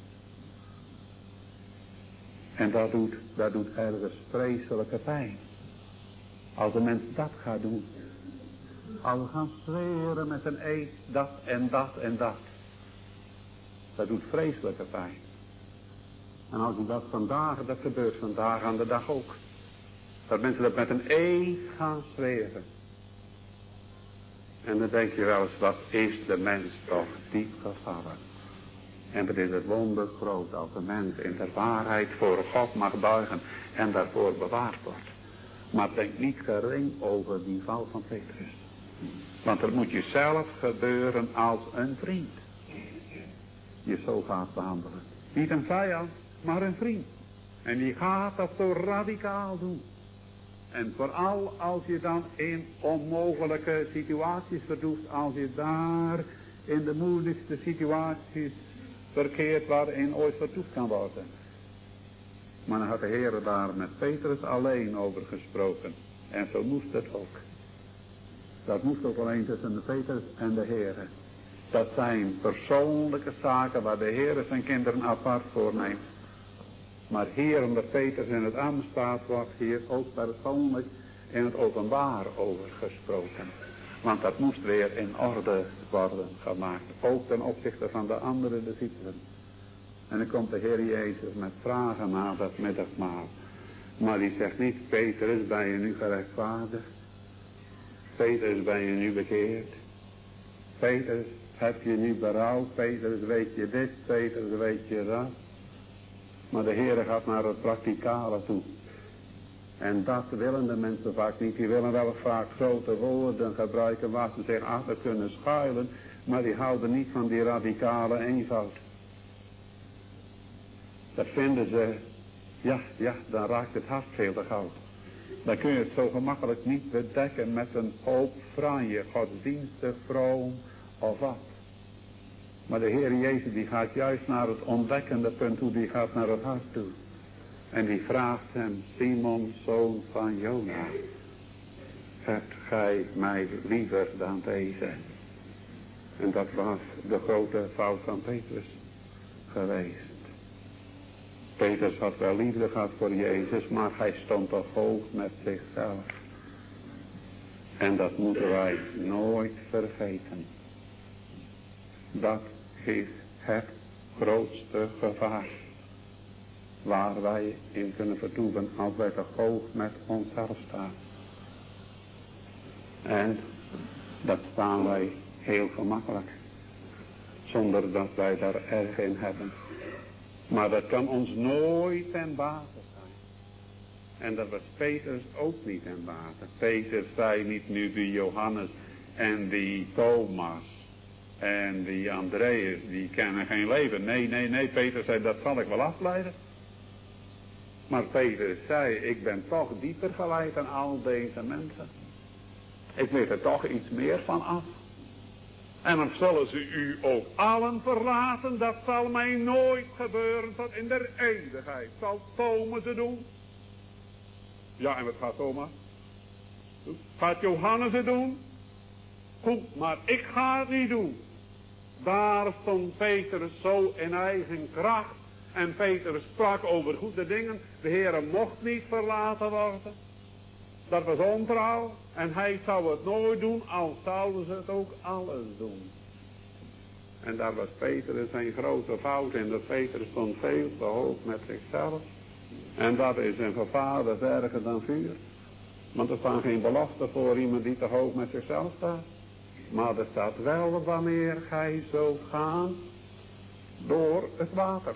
En dat doet ergens vreselijke pijn. Als de mens dat gaat doen. Als we gaan zweren met een eed, dat en dat en dat. Dat doet vreselijke pijn. En als u dat vandaag, dat gebeurt vandaag aan de dag ook. Dat mensen dat met een eed gaan zweren. En dan denk je wel eens, wat is de mens toch diep gevallen. En wat is het wonder groot als de mens in de waarheid voor God mag buigen en daarvoor bewaard wordt. Maar denk niet gering over die val van Petrus. Want dat moet je zelf gebeuren als een vriend. Je zo gaat behandelen. Niet een vijand, maar een vriend. En die gaat dat zo radicaal doen. En vooral als je dan in onmogelijke situaties vertoeft, als je daar in de moeilijkste situaties verkeert waarin ooit vertoefd kan worden. Maar dan had de Heer daar met Petrus alleen over gesproken. En zo moest het ook. Dat moest ook alleen tussen de Petrus en de Heer. Dat zijn persoonlijke zaken waar de Heer zijn kinderen apart voorneemt. Maar hier omdat Petrus in het ambt staat, wordt hier ook persoonlijk in het openbaar over gesproken. Want dat moest weer in orde worden gemaakt. Ook ten opzichte van de andere discipelen. En dan komt de Heer Jezus met vragen na dat middagmaal. Maar die zegt niet, Petrus, ben je nu gerechtvaardigd? Petrus, ben je nu bekeerd? Petrus, heb je nu berouw? Petrus, weet je dit? Petrus, weet je dat? Maar de Heer gaat naar het praktikale toe. En dat willen de mensen vaak niet. Die willen wel vaak grote woorden gebruiken waar ze zich achter kunnen schuilen. Maar die houden niet van die radicale eenvoud. Dat vinden ze, ja, dan raakt het hart veel te gauw. Dan kun je het zo gemakkelijk niet bedekken met een hoop franje, godsdienstig, vroom of wat. Maar de Heer Jezus die gaat juist naar het ontdekkende punt toe, die gaat naar het hart toe. En die vraagt hem, Simon, zoon van Jona, hebt gij mij liever dan deze? En dat was de grote fout van Petrus geweest. Petrus had wel liefde gehad voor Jezus, maar hij stond toch hoog met zichzelf. En dat moeten wij nooit vergeten. Dat is het grootste gevaar waar wij in kunnen vertoeven als wij te hoog met onszelf staan. En dat staan wij heel gemakkelijk, zonder dat wij daar erg in hebben. Maar dat kan ons nooit ten bate zijn. En dat was Petrus ook niet ten bate. Petrus zei niet nu die Johannes en die Thomas en die Andreas, die kennen geen leven. Nee, Petrus zei, dat zal ik wel afleiden. Maar Petrus zei, ik ben toch dieper geleid dan al deze mensen. Ik weet er toch iets meer van af. En dan zullen ze u ook allen verlaten. Dat zal mij nooit gebeuren tot in der eeuwigheid. Zal Thomas het doen? Ja, en wat gaat Thomas? Gaat Johannes het doen? Goed, maar ik ga het niet doen. Daar stond Petrus zo in eigen kracht. En Petrus sprak over goede dingen. De Heere mocht niet verlaten worden. Dat was ontrouw. En hij zou het nooit doen, al zouden ze het ook alles doen. En daar was Petrus zijn grote fout in. Dat Petrus stond veel te hoog met zichzelf. En dat is een gevaar, dat is erger dan vuur. Want er staan geen beloften voor iemand die te hoog met zichzelf staat. Maar er staat wel wanneer gij zult gaan door het water.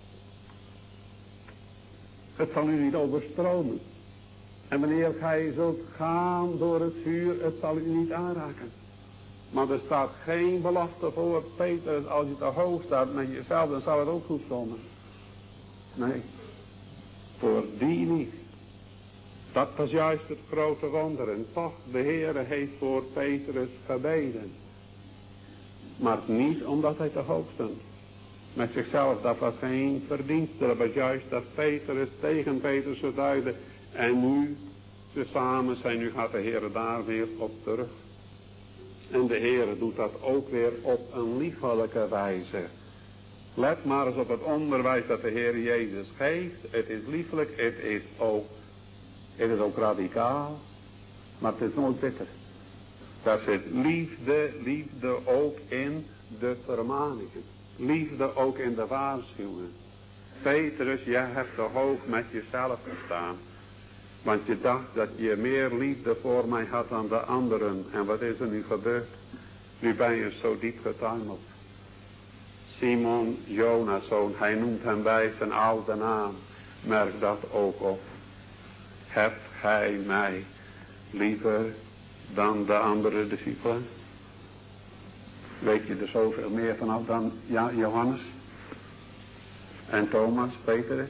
Het zal u niet overstromen. En wanneer gij zult gaan door het vuur, het zal u niet aanraken. Maar er staat geen belofte voor Petrus, als je te hoog staat met jezelf, dan zal het ook goed komen. Nee, voor die niet. Dat was juist het grote wonder. En toch, de Heere heeft voor Petrus gebeden. Maar niet omdat hij te hoog stond. Met zichzelf, dat was geen verdienste. Dat was juist dat Petrus tegen Petrus zou duiden. En nu ze samen zijn, nu gaat de Heere daar weer op terug. En de Heere doet dat ook weer op een liefelijke wijze. Let maar eens op het onderwijs dat de Heer Jezus geeft. Het is liefelijk, het is ook radicaal. Maar het is nooit bitter. Daar zit liefde ook in de vermaningen. Liefde ook in de waarschuwingen. Petrus, jij hebt te hoog met jezelf gestaan. Want je dacht dat je meer liefde voor mij had dan de anderen. En wat is er nu gebeurd? Nu ben je zo diep getuimeld. Simon, Jonas' zoon, hij noemt hem bij zijn oude naam. Merk dat ook op. Hebt gij mij liever dan de andere discipelen? Weet je er zoveel meer vanaf dan Johannes? En Thomas, Petrus?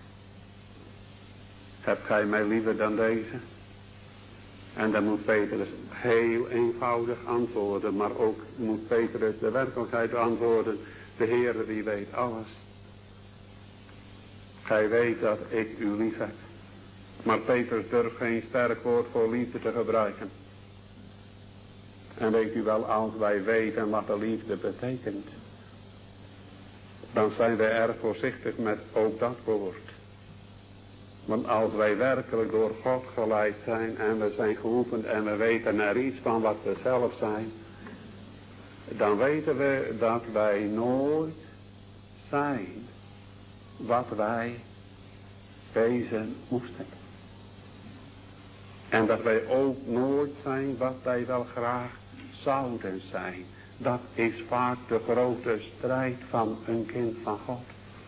Hebt gij mij liever dan deze? En dan moet Petrus heel eenvoudig antwoorden. Maar ook moet Petrus de werkelijkheid antwoorden. De Heere die weet alles. Gij weet dat ik u lief heb. Maar Petrus durft geen sterk woord voor liefde te gebruiken. En weet u wel, als wij weten wat de liefde betekent, dan zijn wij erg voorzichtig met ook dat woord. Want als wij werkelijk door God geleid zijn en we zijn geoefend en we weten er iets van wat we zelf zijn, dan weten we dat wij nooit zijn wat wij wezen moesten. En dat wij ook nooit zijn wat wij wel graag zouden zijn. Dat is vaak de grote strijd van een kind van God.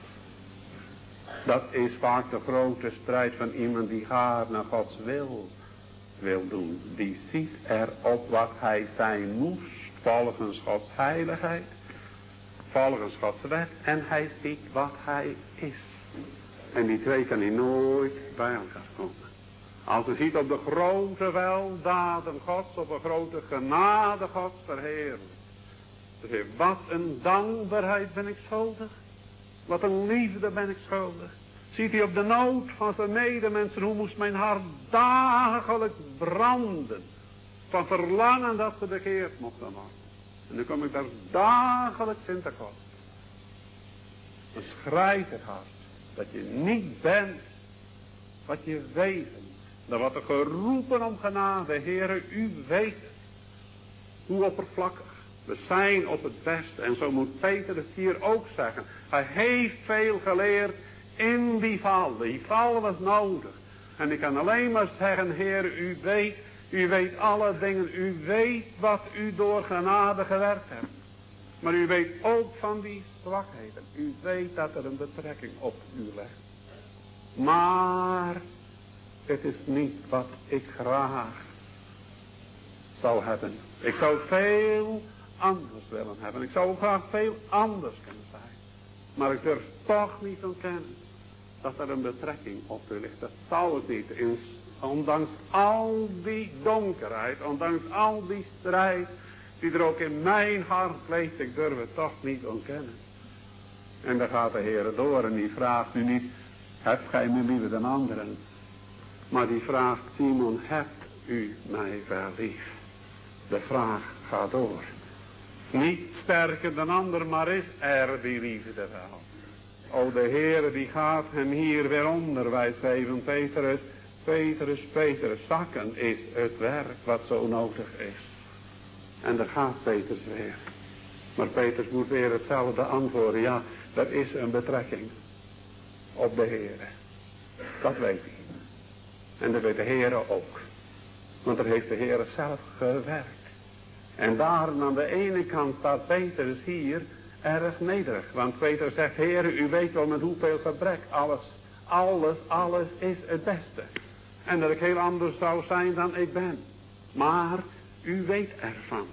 Dat is vaak de grote strijd van iemand die gaat naar Gods wil doen. Die ziet erop wat hij zijn moest volgens Gods heiligheid, volgens Gods wet, en hij ziet wat hij is. En die twee kan hij nooit bij elkaar komen. Als hij ziet op de grote weldaden Gods, op een grote genade Gods verheerlijk. Dus wat een dankbaarheid ben ik schuldig. Wat een liefde ben ik schuldig. Ziet hij op de nood van zijn medemensen, hoe moest mijn hart dagelijks branden. Van verlangen dat ze bekeerd mochten worden. En nu kom ik daar dagelijks in tekort. Dan schrijft het hart dat je niet bent wat je wezen. Dan wordt er geroepen om genade. Heere, u weet het. Hoe oppervlakkig. We zijn op het beste. En zo moet Peter het hier ook zeggen. Hij heeft veel geleerd in die val. Die val was nodig. En ik kan alleen maar zeggen, Heer, u weet alle dingen. U weet wat u door genade gewerkt hebt. Maar u weet ook van die zwakheden. U weet dat er een betrekking op u legt. Maar het is niet wat ik graag zou hebben. Ik zou veel anders willen hebben. Ik zou graag veel anders kunnen zijn. Maar ik durf toch niet ontkennen dat er een betrekking op u ligt. Dat zou het niet. Ondanks al die donkerheid, ondanks al die strijd die er ook in mijn hart leeft, ik durf het toch niet ontkennen. En dan gaat de Heer door en die vraagt nu niet, hebt gij me liever dan anderen? Maar die vraagt, Simon, hebt u mij wel lief? De vraag gaat door. Niet sterker dan anderen, maar is er die liefde wel? O, de Heer die gaat hem hier weer onderwijs geven. Petrus, zakken is het werk wat zo nodig is. En daar gaat Petrus weer. Maar Petrus moet weer hetzelfde antwoorden. Ja, dat is een betrekking op de Heer. Dat weet hij. En dat weet de Heer ook. Want daar heeft de Heer zelf gewerkt. En daarom aan de ene kant staat Petrus hier erg nederig. Want Petrus zegt, Heer, u weet wel met hoeveel gebrek. Alles is het beste. En dat ik heel anders zou zijn dan ik ben. Maar u weet ervan.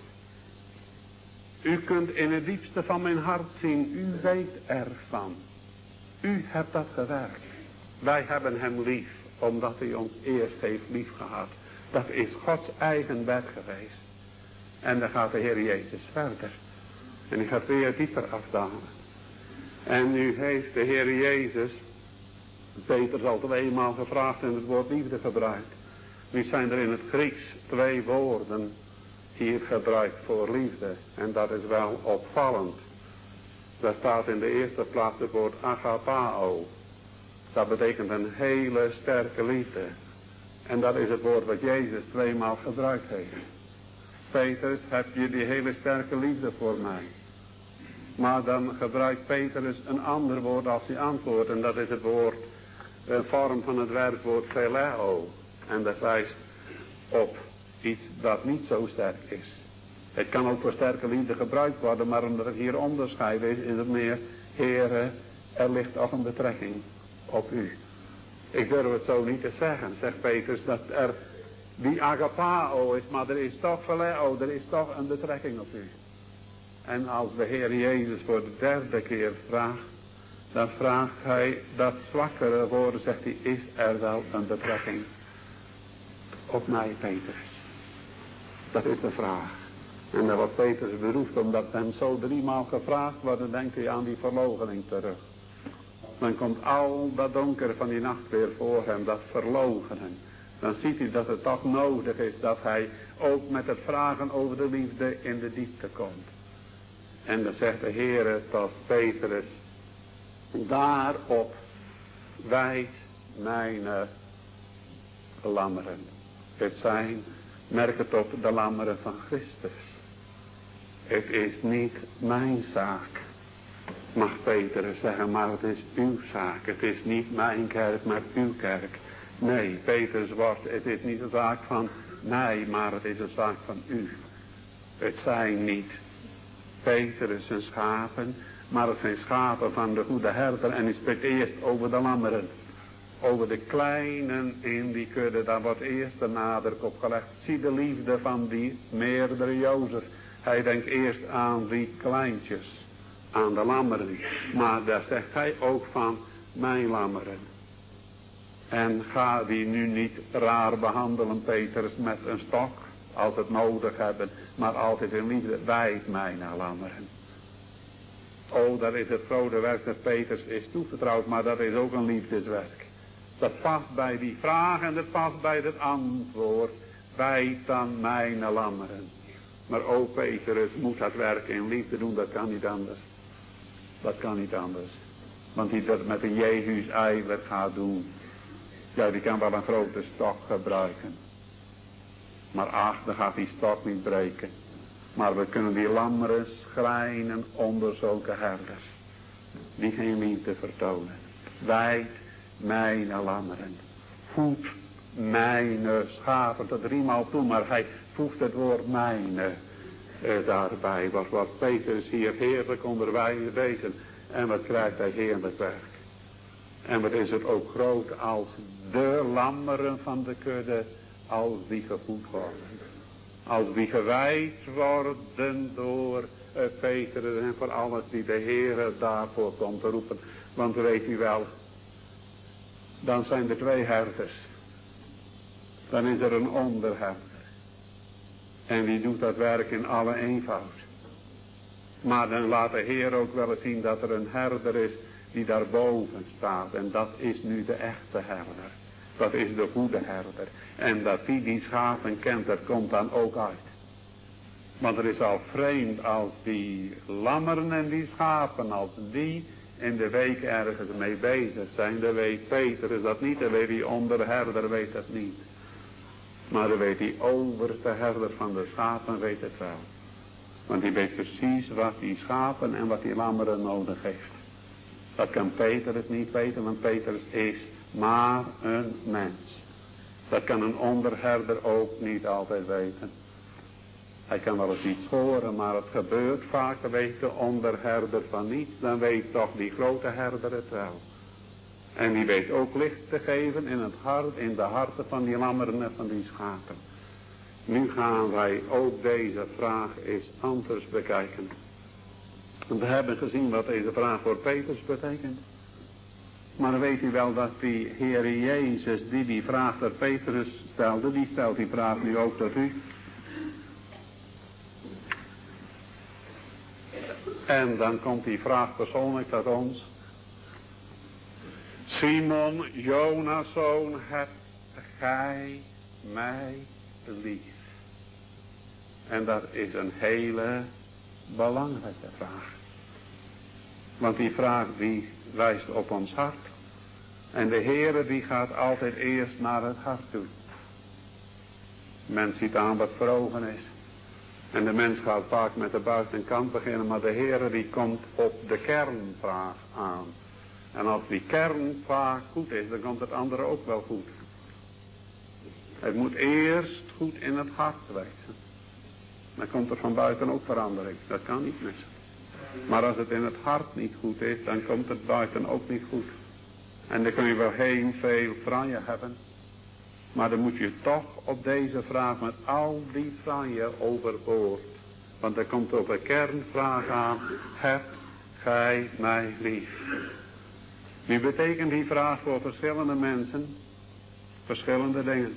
U kunt in het diepste van mijn hart zien. U weet ervan. U hebt dat gewerkt. Wij hebben hem lief. Omdat hij ons eerst heeft lief gehad. Dat is Gods eigen wet geweest. En dan gaat de Heer Jezus verder. En hij gaat weer dieper afdalen. En nu heeft de Heer Jezus Petrus al 2 maal gevraagd en het woord liefde gebruikt. Nu zijn er in het Grieks 2 woorden hier gebruikt voor liefde. En dat is wel opvallend. Daar staat in de eerste plaats het woord agapao. Dat betekent een hele sterke liefde. En dat is het woord wat Jezus 2 maal gebruikt heeft. Petrus, heb je die hele sterke liefde voor mij? Maar dan gebruikt Petrus een ander woord als hij antwoordt. En dat is het woord, een vorm van het werkwoord phileo. En dat wijst op iets dat niet zo sterk is. Het kan ook voor sterke liefde gebruikt worden, maar omdat het hier onderscheid is het meer, Heere, er ligt toch een betrekking op u. Ik durf het zo niet te zeggen, zegt Petrus, dat er die agapao is, maar er is toch phileo, er is toch een betrekking op u. En als de Heer Jezus voor de 3e keer vraagt, dan vraagt hij dat zwakkere woorden, zegt hij, is er wel een betrekking op mij, Petrus? Dat is de vraag. En dan wordt Petrus beroefd, omdat hem zo 3 maal gevraagd wordt, dan denkt hij aan die verloochening terug. Dan komt al dat donker van die nacht weer voor hem, dat verloochenen. Dan ziet hij dat het toch nodig is dat hij ook met het vragen over de liefde in de diepte komt. En dan zegt de Heere tot Petrus, daarop wijd mijn lammeren. Het zijn, merk het op, de lammeren van Christus. Het is niet mijn zaak Mag Petrus zeggen, maar het is uw zaak. Het is niet mijn kerk, maar uw kerk. Nee, Petrus wordt, het is niet een zaak van mij, maar het is een zaak van u. Het zijn niet Petrus zijn schapen, maar het zijn schapen van de goede herder. En hij spreekt eerst over de lammeren. Over de kleinen in die kudde, daar wordt eerst de nadruk op gelegd. Zie de liefde van die meerdere Jozef. Hij denkt eerst aan die kleintjes, aan de lammeren. Maar daar zegt hij ook van mijn lammeren. En ga die nu niet raar behandelen, Petrus, met een stok, als het nodig hebben, maar altijd in liefde. Wijd mij naar lammeren. Oh, dat is het grote werk dat Petrus is toevertrouwd, maar dat is ook een liefdeswerk. Dat past bij die vraag en dat past bij het antwoord. Wijd dan mijn lammeren. Maar ook Petrus moet dat werk in liefde doen, dat kan niet anders. Dat kan niet anders. Want die dat met een Jezus ijver gaat doen. Ja, die kan wel een grote stok gebruiken. Maar ach, dan gaat die stok niet breken. Maar we kunnen die lammeren schrijnen onder zulke herders. Die geen liefde vertonen. Wijd mijn lammeren. Voed mijn schapen. Dat driemaal toe, maar hij voegt het woord mijn daarbij. Wat Petrus hier heerlijk onderwijzen. En wat krijgt hij heerlijk werk. En wat is het ook groot als de lammeren van de kudde, als die gevoed worden. Als die gewijd worden door Petrus en voor alles die de Heer daarvoor komt te roepen. Want weet u wel, dan zijn er twee herders. Dan is er een onderherder. En die doet dat werk in alle eenvoud. Maar dan laat de Heer ook wel eens zien dat er een herder is die daarboven staat. En dat is nu de echte herder. Dat is de goede herder. En dat die schapen kent, dat komt dan ook uit. Want er is al vreemd als die lammeren en die schapen, als die in de week ergens mee bezig zijn. Dan weet Petrus dat niet, dan weet die onderherder weet dat niet. Maar dan weet die overste herder van de schapen weet het wel. Want die weet precies wat die schapen en wat die lammeren nodig heeft. Dat kan Petrus niet weten, want Petrus is maar een mens. Dat kan een onderherder ook niet altijd weten. Hij kan wel eens iets horen, maar het gebeurt vaak, dan weet de onderherder van niets. Dan weet toch die grote herder het wel. En die weet ook licht te geven in het hart, in de harten van die lammeren en van die schapen. Nu gaan wij ook deze vraag eens anders bekijken. We hebben gezien wat deze vraag voor Petrus betekent. Maar weet u wel dat die Heer Jezus die vraag dat Petrus stelde, die stelt die vraag nu ook tot u. En dan komt die vraag persoonlijk tot ons. Simon, Jonas' zoon, hebt gij mij lief? En dat is een hele belangrijke vraag. Want die vraag die wijst op ons hart. En de Heere die gaat altijd eerst naar het hart toe. De mens ziet aan wat voor ogen is. En de mens gaat vaak met de buitenkant beginnen. Maar de Heere die komt op de kernvraag aan. En als die kernvraag goed is, dan komt het andere ook wel goed. Het moet eerst goed in het hart wezen. Dan komt er van buiten ook verandering. Dat kan niet missen. Maar als het in het hart niet goed is, dan komt het buiten ook niet goed. En dan kun je wel heel veel franje hebben. Maar dan moet je toch op deze vraag met al die franje overboord. Want er komt op de kernvraag aan. Hebt gij mij lief? Nu betekent die vraag voor verschillende mensen verschillende dingen.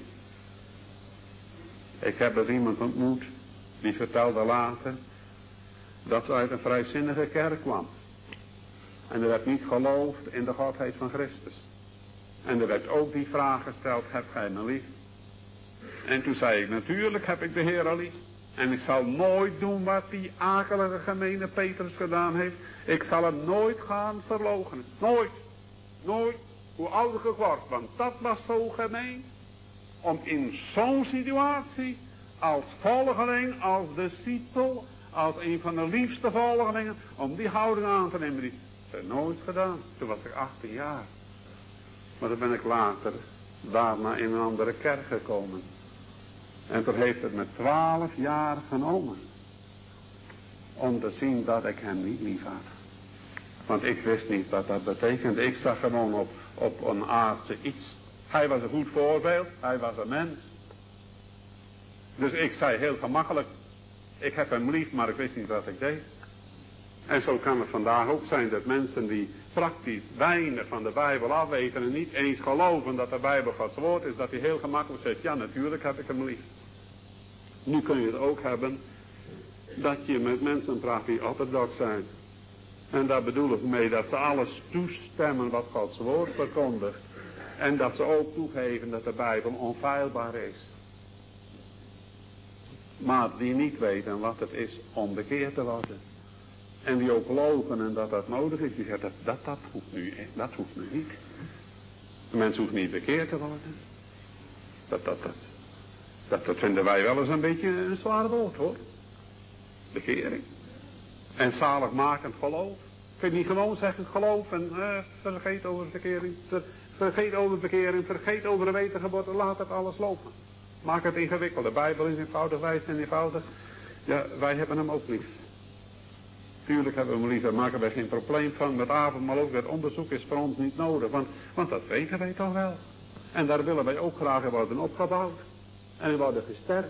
Ik heb er iemand ontmoet. Die vertelde later dat ze uit een vrijzinnige kerk kwam. En er werd niet geloofd in de godheid van Christus. En er werd ook die vraag gesteld, heb gij me lief? En toen zei ik, natuurlijk heb ik de Heer al lief. En ik zal nooit doen wat die akelige gemene Petrus gedaan heeft. Ik zal hem nooit gaan verloochenen. Nooit. Nooit. Hoe ouder ik word. Want dat was zo gemeen. Om in zo'n situatie als volgeling, als discipel, als een van de liefste volgelingen om die houding aan te nemen. Die heeft het nooit gedaan. Toen was ik 18 jaar. Maar dan ben ik later daarna in een andere kerk gekomen. En toen heeft het me 12 jaar genomen. Om te zien dat ik hem niet lief had. Want ik wist niet wat dat betekende. Ik zag gewoon op een aardse iets. Hij was een goed voorbeeld. Hij was een mens. Dus ik zei heel gemakkelijk. Ik heb hem lief, maar ik wist niet wat ik deed. En zo kan het vandaag ook zijn dat mensen die praktisch weinig van de Bijbel afweten en niet eens geloven dat de Bijbel Gods woord is, dat hij heel gemakkelijk zegt, ja natuurlijk heb ik hem lief. Nu kun je het ook hebben dat je met mensen praat die orthodox zijn. En daar bedoel ik mee dat ze alles toestemmen wat Gods woord verkondigt. En dat ze ook toegeven dat de Bijbel onfeilbaar is. Maar die niet weten wat het is om bekeerd te worden. En die ook geloven en dat dat nodig is. Die zeggen dat hoeft nu niet. De mens hoeft niet bekeerd te worden. Dat vinden wij wel eens een beetje een zwaar woord hoor. Bekering. En zaligmakend geloof. Kun je niet gewoon zeggen geloof en vergeet over de bekering. Vergeet over de bekering, vergeet over de wedergeboorte, laat het alles lopen. Maak het ingewikkeld. De Bijbel is eenvoudig, wij zijn eenvoudig. Ja, wij hebben hem ook lief. Tuurlijk hebben we hem lief, daar maken wij geen probleem van. Met avondmaal ook, dat onderzoek is voor ons niet nodig. Want dat weten wij toch wel. En daar willen wij ook graag in worden opgebouwd. En in worden gesterkt.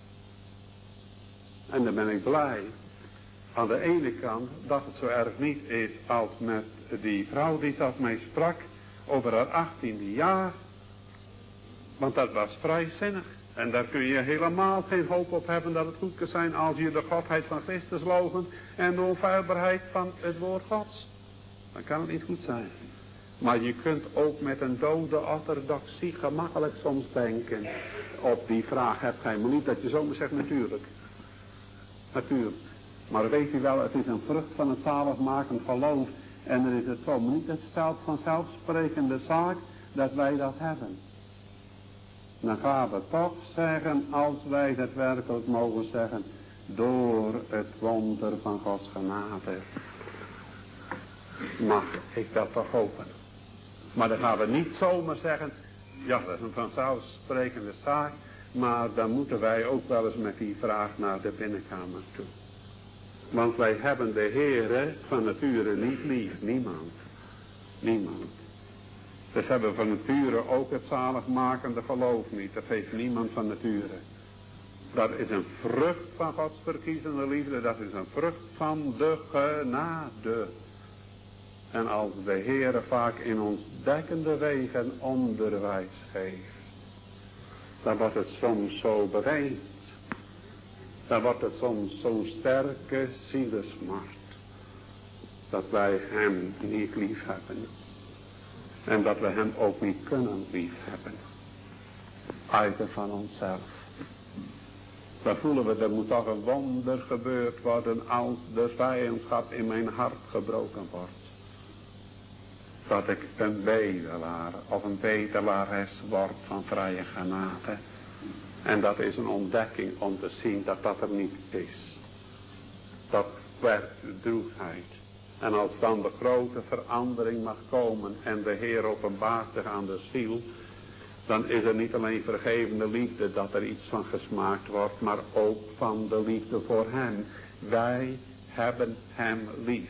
En dan ben ik blij. Aan de ene kant dat het zo erg niet is als met die vrouw die dat mij sprak. Over haar 18e jaar. Want dat was vrijzinnig. En daar kun je helemaal geen hoop op hebben dat het goed kan zijn als je de godheid van Christus loven en de onfeilbaarheid van het woord Gods. Dan kan het niet goed zijn. Maar je kunt ook met een dode orthodoxie gemakkelijk soms denken op die vraag, hebt gij me niet, dat je zomaar zegt natuurlijk. Natuurlijk. Maar weet u wel, het is een vrucht van het zaligmakend geloof. En dan is het zomaar niet het vanzelfsprekende zaak dat wij dat hebben. Dan gaan we toch zeggen, als wij het werkelijk mogen zeggen, door het wonder van Gods genade, mag ik dat toch hopen. Maar dan gaan we niet zomaar zeggen, ja dat is een vanzelfsprekende zaak, maar dan moeten wij ook wel eens met die vraag naar de binnenkamer toe. Want wij hebben de Heere van nature niet lief, niemand. Niemand. Dus hebben we van nature ook het zaligmakende geloof niet. Dat heeft niemand van nature. Dat is een vrucht van Gods verkiezende liefde. Dat is een vrucht van de genade. En als de Heere vaak in ons dekkende wegen onderwijs geeft. Dan wordt het soms zo bereid. Dan wordt het soms zo'n sterke zielesmart. Dat wij hem niet lief hebben. En dat we hem ook niet kunnen liefhebben. Eigen van onszelf. Dan voelen we, er moet toch een wonder gebeurd worden als de vijandschap in mijn hart gebroken wordt. Dat ik een bedelaar of een bedelares word van vrije genade. En dat is een ontdekking om te zien dat dat er niet is. Dat werkt droefheid. En als dan de grote verandering mag komen en de Heer openbaart zich aan de ziel, dan is er niet alleen vergevende liefde dat er iets van gesmaakt wordt, maar ook van de liefde voor hem. Wij hebben hem lief.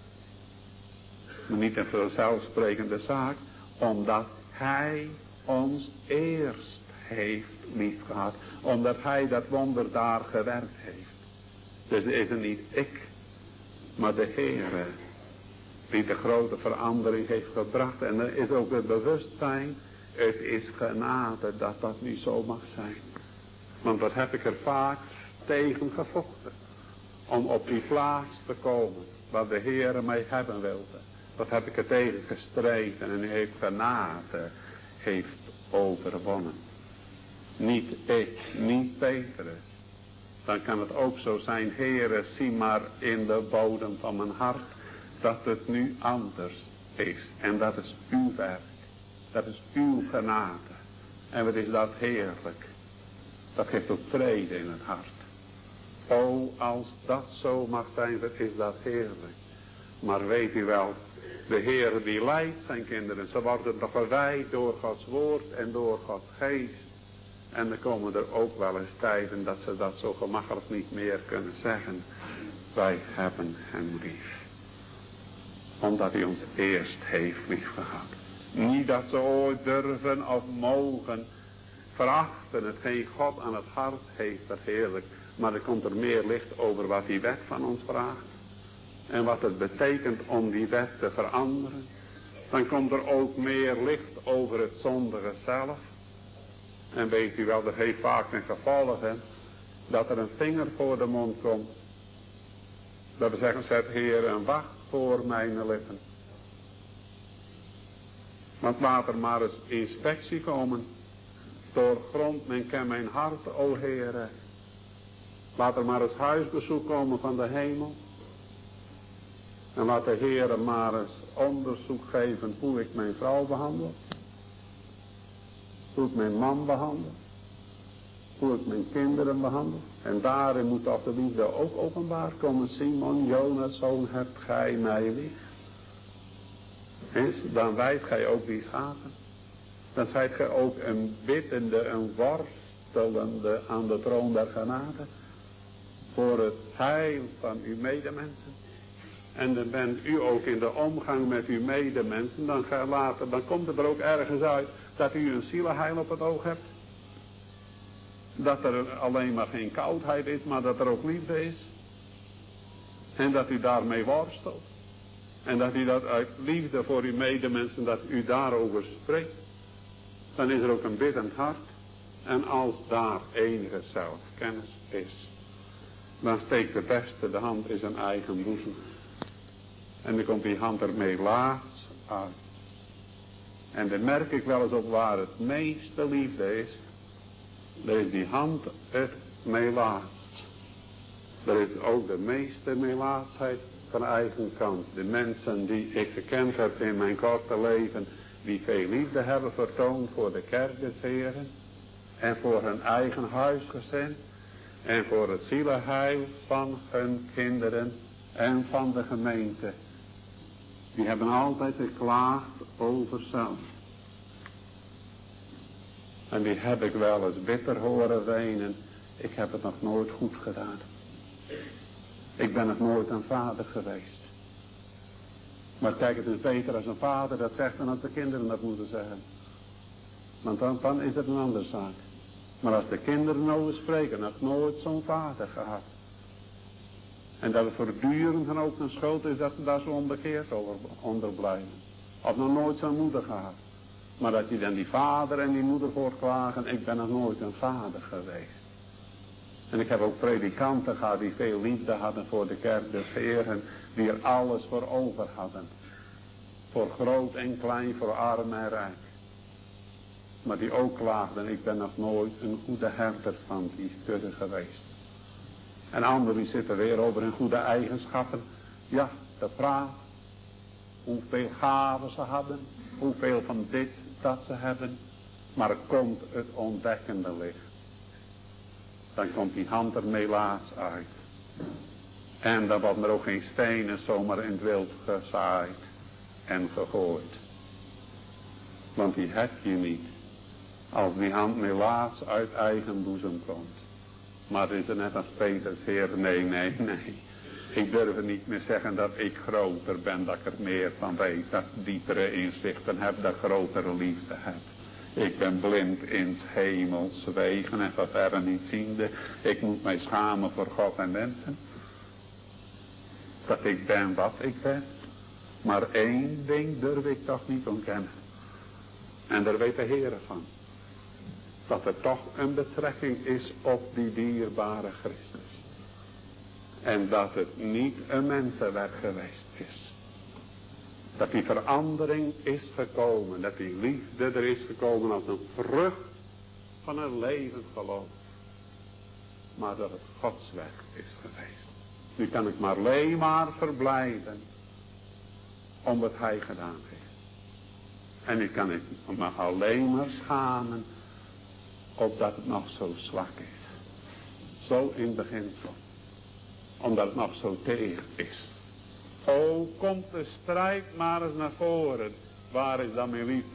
Maar niet een vanzelfsprekende zaak, omdat hij ons eerst heeft lief gehad, omdat hij dat wonder daar gewerkt heeft. Dus is er niet ik, maar de Heere die de grote verandering heeft gebracht. En er is ook het bewustzijn, het is genade dat dat nu zo mag zijn. Want wat heb ik er vaak tegen gevochten. Om op die plaats te komen waar de Heere mij hebben wilde. Wat heb ik er tegen gestreden en u heeft genade heeft overwonnen. Niet ik, niet Petrus. Dan kan het ook zo zijn, Heere, zie maar in de bodem van mijn hart dat het nu anders is. En dat is uw werk. Dat is uw genade. En wat is dat heerlijk. Dat geeft ook vrede in het hart. O, als dat zo mag zijn, dan is dat heerlijk. Maar weet u wel, de Heer die leidt zijn kinderen. Ze worden toch gewijd door Gods woord en door Gods geest. En dan komen er ook wel eens tijden dat ze dat zo gemakkelijk niet meer kunnen zeggen. Wij hebben hem lief. Omdat hij ons eerst heeft lief gehad. Niet dat ze ooit durven of mogen verachten hetgeen God aan het hart heeft verheerlijkt. Maar er komt er meer licht over wat die wet van ons vraagt. En wat het betekent om die wet te veranderen. Dan komt er ook meer licht over het zondige zelf. En weet u wel, dat heeft vaak een gevolg, hè, dat er een vinger voor de mond komt. Dat we zeggen, zet Heer een wacht voor mijn lippen. Want laat er maar eens inspectie komen. Doorgrond men ken mijn hart, o Heere. Laat er maar eens huisbezoek komen van de hemel. En laat de Heere maar eens onderzoek geven hoe ik mijn vrouw behandel. Hoe ik mijn man behandel. Hoe ik mijn kinderen behandel. En daarin moet toch de liefde ook openbaar komen. Simon, Jonas, zoon, hebt gij mij lief. Dan wijdt gij ook die schapen. Dan zijt gij ook een biddende, een worstelende aan de troon der genade. Voor het heil van uw medemensen. En dan bent u ook in de omgang met uw medemensen. Dan komt het er ook ergens uit dat u een zielenheil op het oog hebt. Dat er alleen maar geen koudheid is, maar dat er ook liefde is. En dat u daarmee worstelt. En dat u dat uit liefde voor uw medemensen, dat u daarover spreekt. Dan is er ook een biddend hart. En als daar enige zelfkennis is, dan steekt de beste de hand in zijn eigen boezem. En dan komt die hand ermee laatst uit. En dan merk ik wel eens op waar het meeste liefde is. Daar is die hand het mee laatst. Er is ook de meeste meelaatsheid van eigen kant. De mensen die ik gekend heb in mijn korte leven, die veel liefde hebben vertoond voor de kerk des Heren. En voor hun eigen huisgezin. En voor het zielenheil van hun kinderen en van de gemeente. Die hebben altijd geklaagd over zelf. En die heb ik wel eens bitter horen wenen. Ik heb het nog nooit goed gedaan. Ik ben nog nooit een vader geweest. Maar kijk, het is beter als een vader dat zegt dan als de kinderen dat moeten zeggen. Want dan is het een andere zaak. Maar als de kinderen over spreken, nog nooit zo'n vader gehad. En dat het voortdurend dan ook een schuld is dat ze daar zo onbekeerd onder blijven. Of nog nooit zo'n moeder gehad. Maar dat je dan die vader en die moeder voor klagen, ik ben nog nooit een vader geweest. En ik heb ook predikanten gehad die veel liefde hadden voor de kerk des Heren, die er alles voor over hadden. Voor groot en klein, voor arm en rijk. Maar die ook klaagden, ik ben nog nooit een goede herder van die kudde geweest. En anderen die zitten weer over hun goede eigenschappen. Ja, te praten. Hoeveel gaven ze hadden. Hoeveel van dit dat ze hebben. Maar er komt het ontdekkende licht. Dan komt die hand er helaas uit. En dan worden er ook geen stenen zomaar in het wild gezaaid en gegooid. Want die heb je niet. Als die hand helaas uit eigen boezem komt. Maar het is er net als Petrus, Heer, nee. Ik durf niet meer zeggen dat ik groter ben, dat ik er meer van weet, dat ik diepere inzichten heb, dat ik grotere liefde heb. Ik ben blind in 's hemels wegen en van verre niet ziende. Ik moet mij schamen voor God en mensen. Dat ik ben wat ik ben. Maar één ding durf ik toch niet ontkennen. En daar weet de Heer van. Dat er toch een betrekking is op die dierbare Christus. En dat het niet een mensenwerk geweest is. Dat die verandering is gekomen. Dat die liefde er is gekomen als een vrucht van een levend geloof. Maar dat het Gods werk is geweest. Nu kan ik maar alleen maar verblijden. Om wat hij gedaan heeft. En nu kan ik me alleen maar schamen. Opdat het nog zo zwak is. Zo in beginsel. Omdat het nog zo tegen is. O, komt de strijd maar eens naar voren. Waar is dan mijn liefde?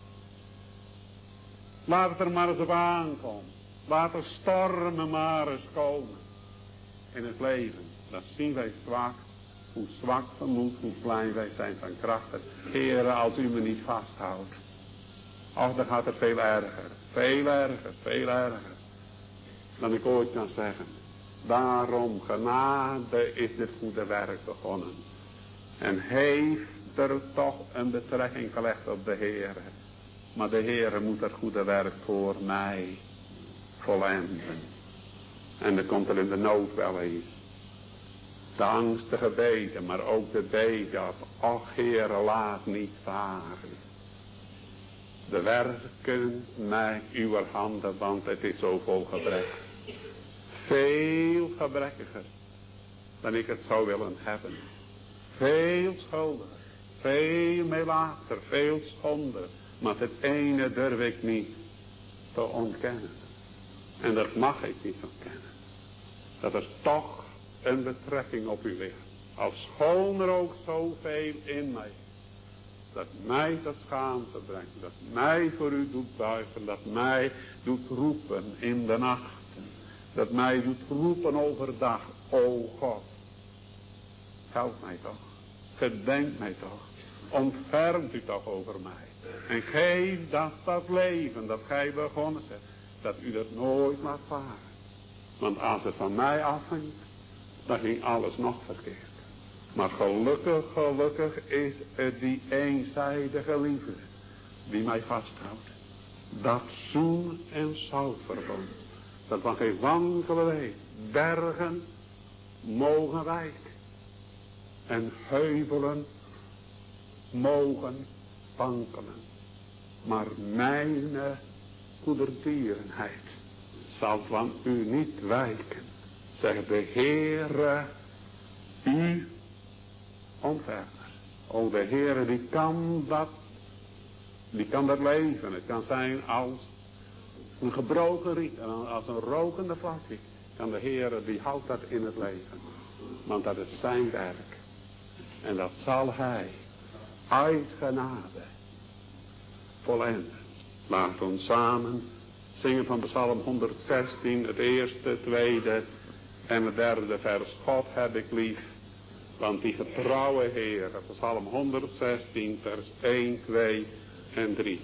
Laat het er maar eens op aankomen. Laat de stormen maar eens komen. In het leven, dan zien wij zwak. Hoe zwak van moed, hoe klein wij zijn van krachten. Heere, als u me niet vasthoudt. Och, dan gaat het veel erger. Veel erger, veel erger. Dan ik ooit kan zeggen. Daarom, genade is dit goede werk begonnen. En heeft er toch een betrekking gelegd op de Heere. Maar de Heere moet het goede werk voor mij volenden. En dan komt er in de nood wel eens. De angstige beden, maar ook de beden op. Och Heere, laat niet varen. De werken met uw handen, want het is zo vol gebrek. Veel gebrekkiger dan ik het zou willen hebben. Veel schuldiger, veel melaatser, veel schonder. Maar het ene durf ik niet te ontkennen. En dat mag ik niet ontkennen. Dat er toch een betrekking op u ligt. Als schoon er ook zoveel in mij. Dat mij tot schaamte brengt. Dat mij voor u doet buigen. Dat mij doet roepen in de nacht. Dat mij doet roepen overdag. O God. Help mij toch. Gedenk mij toch. Ontfermt u toch over mij. En geef dat leven dat gij begonnen hebt. Dat u dat nooit laat varen. Want als het van mij afhangt. Dan ging alles nog verkeerd. Maar gelukkig is het die eenzijdige liefde. Die mij vasthoudt. Dat zoen en zoutverbond. Dat van geen wankele weet. Bergen mogen wijken. En heuvelen mogen wankelen. Maar mijn goedertierenheid zal van u niet wijken. Zegt de Heere u ontfermen. O, de Heere die kan dat leven. Het kan zijn als een gebroken riet en als een rokende vlasje. Kan de Heere, die houdt dat in het leven. Want dat is zijn werk. En dat zal hij uit genade volenden. Laat ons samen zingen van Psalm 116, het eerste, tweede en het derde vers. God heb ik lief, want die getrouwe Heer. Psalm 116, vers 1, 2 en 3.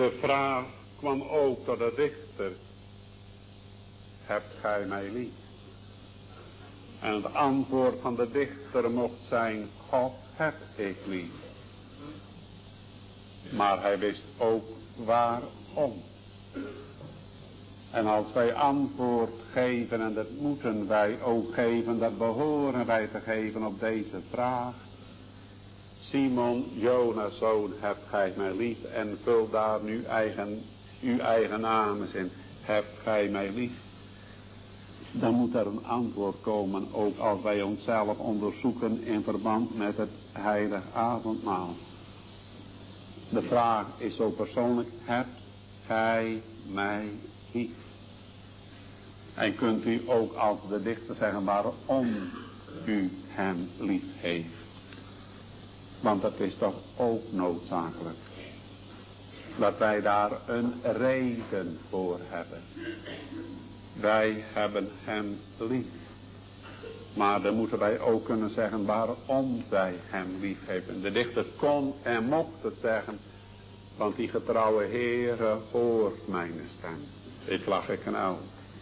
De vraag kwam ook tot de dichter. Hebt gij mij lief? En het antwoord van de dichter mocht zijn, God heb ik lief. Maar hij wist ook waarom. En als wij antwoord geven, en dat moeten wij ook geven, dat behoren wij te geven op deze vraag. Simon, Jonas zoon, hebt gij mij lief, en vul daar nu uw eigen namen in. Hebt gij mij lief? Dan moet er een antwoord komen, ook als wij onszelf onderzoeken in verband met het heilige avondmaal. De vraag is zo persoonlijk, hebt gij mij lief? En kunt u ook als de dichter zeggen waarom u hem lief heeft? Want dat is toch ook noodzakelijk. Dat wij daar een reden voor hebben. Wij hebben hem lief. Maar dan moeten wij ook kunnen zeggen waarom wij hem lief hebben. De dichter kon en mocht het zeggen. Want die getrouwe Heere hoort mijn stem. Ik lag ik nou.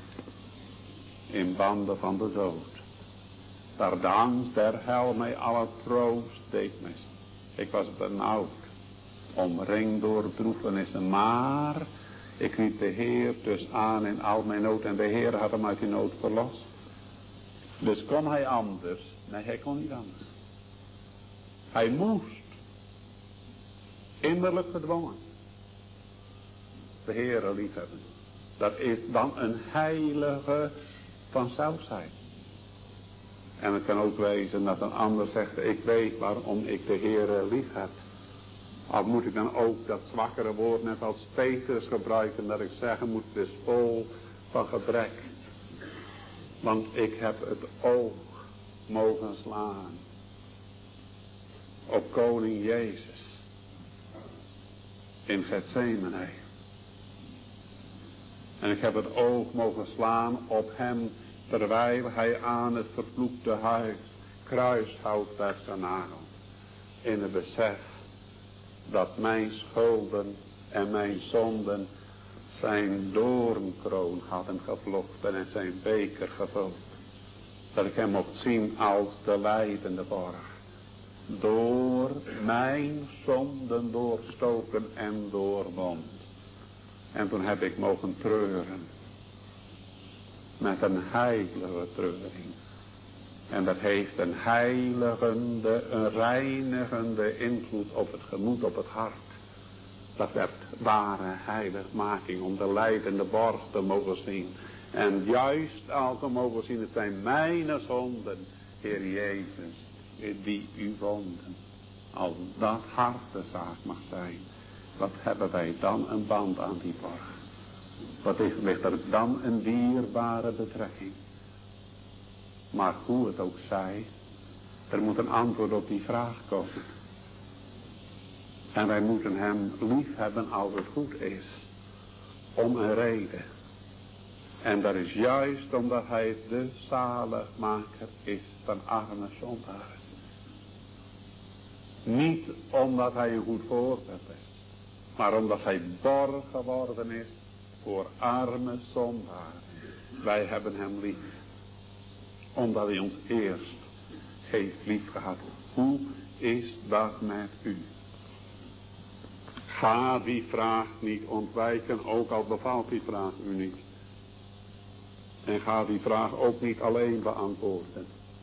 In banden van de dood. Daar de angst der hel mij alle troost deed missen. Ik was benauwd. Omringd door droefenissen. Maar ik riep de Heer dus aan in al mijn nood. En de Heer had hem uit die nood verlost. Dus kon hij anders? Nee, hij kon niet anders. Hij moest. Innerlijk gedwongen. De Heere liefhebben. Dat is dan een heilige vanzelf zijn. En het kan ook wezen dat een ander zegt, ik weet waarom ik de Heere lief heb. Of moet ik dan ook dat zwakkere woord net als Petrus gebruiken, dat ik zeggen moet, het is vol van gebrek. Want ik heb het oog mogen slaan op koning Jezus in Getsemane. En ik heb het oog mogen slaan op hem terwijl hij aan het vervloekte kruishout werd genageld. In het besef dat mijn schulden en mijn zonden zijn doornkroon hadden gevlochten en zijn beker gevuld. Dat ik hem mocht zien als de lijdende borg. Door mijn zonden doorstoken en doorwond. En toen heb ik mogen treuren. Met een heilige treuring. En dat heeft een heiligende, een reinigende invloed op het gemoed, op het hart. Dat werd ware heiligmaking om de lijdende borg te mogen zien. En juist al te mogen zien, het zijn mijn zonden, Heer Jezus, die u wonden. Als dat hartezaak mag zijn, wat hebben wij dan een band aan die borg? Wat ligt er dan een dierbare betrekking? Maar hoe het ook zij, er moet een antwoord op die vraag komen. En wij moeten hem lief hebben als het goed is. Om een reden. En dat is juist omdat hij de zaligmaker is van arme zondaren. Niet omdat hij een goed voorbeeld is. Maar omdat hij borg geworden is voor arme zondaren. Wij hebben hem lief. Omdat hij ons eerst heeft lief gehad. Hoe is dat met u? Ga die vraag niet ontwijken, ook al bevalt die vraag u niet. En ga die vraag ook niet alleen beantwoorden.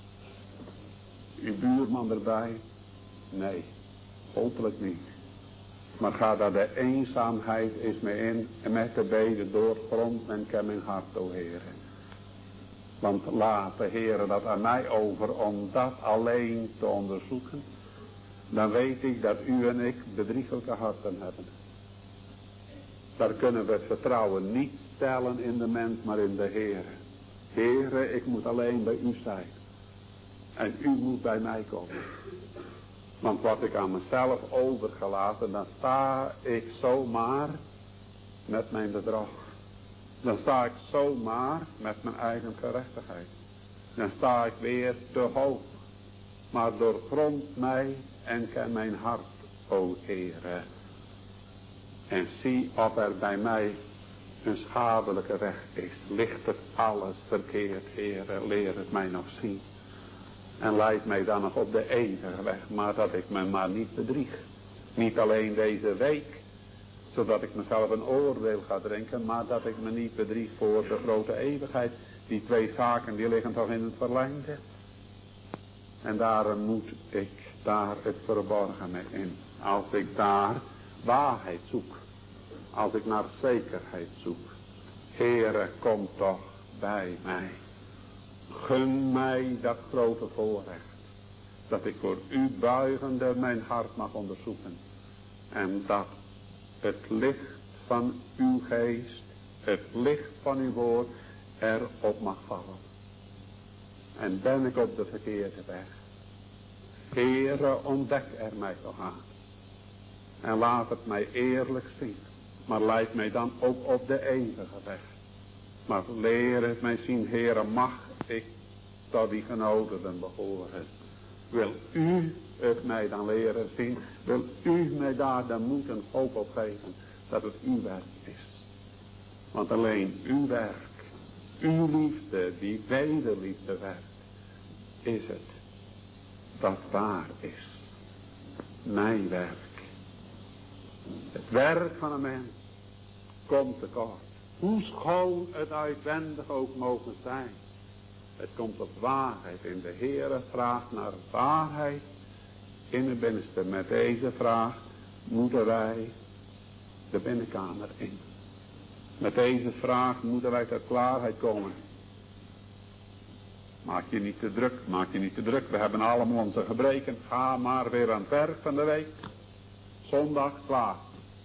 Uw buurman erbij? Nee, hopelijk niet. Maar ga daar de eenzaamheid eens mee in en met de beden doorgrond en ken mijn hart, o Heere. Want laat de Heere dat aan mij over om dat alleen te onderzoeken. Dan weet ik dat u en ik bedriegelijke harten hebben. Daar kunnen we het vertrouwen niet stellen in de mens, maar in de Heere. Heere, ik moet alleen bij u zijn. En u moet bij mij komen. Want word ik aan mezelf overgelaten, dan sta ik zomaar met mijn bedrog. Dan sta ik zomaar met mijn eigen gerechtigheid. Dan sta ik weer te hoog. Maar doorgrond mij en ken mijn hart, o Heere. En zie of er bij mij een schadelijke weg is. Ligt het alles verkeerd, Heere, leer het mij nog zien. En leid mij dan nog op de eeuwige weg, maar dat ik me maar niet bedrieg. Niet alleen deze week, zodat ik mezelf een oordeel ga drinken, maar dat ik me niet bedrieg voor de grote eeuwigheid. Die twee zaken die liggen toch in het verlengde. En daarom moet ik daar het verborgene in. Als ik daar waarheid zoek. Als ik naar zekerheid zoek. Heere, kom toch bij mij. Gun mij dat grote voorrecht. Dat ik voor u buigende mijn hart mag onderzoeken. En dat het licht van uw geest, het licht van uw woord erop mag vallen. En ben ik op de verkeerde weg. Heere, ontdek er mij toch aan. En laat het mij eerlijk zien. Maar leid mij dan ook op de eeuwige weg. Maar leer het mij zien, Heere, mag ik tot die genodigden behoren. Wil u het mij dan leren zien? Wil u mij daar de moed en hoop op geven dat het uw werk is? Want alleen uw werk, uw liefde, die wederliefde werkt, is het dat waar is. Mijn werk. Het werk van een mens komt tekort. Hoe schoon het uitwendig ook mogen zijn. Het komt op waarheid. En de Heere vraagt naar waarheid in het binnenste. Met deze vraag moeten wij de binnenkamer in. Met deze vraag moeten wij tot klaarheid komen. Maak je niet te druk, maak je niet te druk. We hebben allemaal onze gebreken. Ga maar weer aan het werk van de week. Zondag klaar.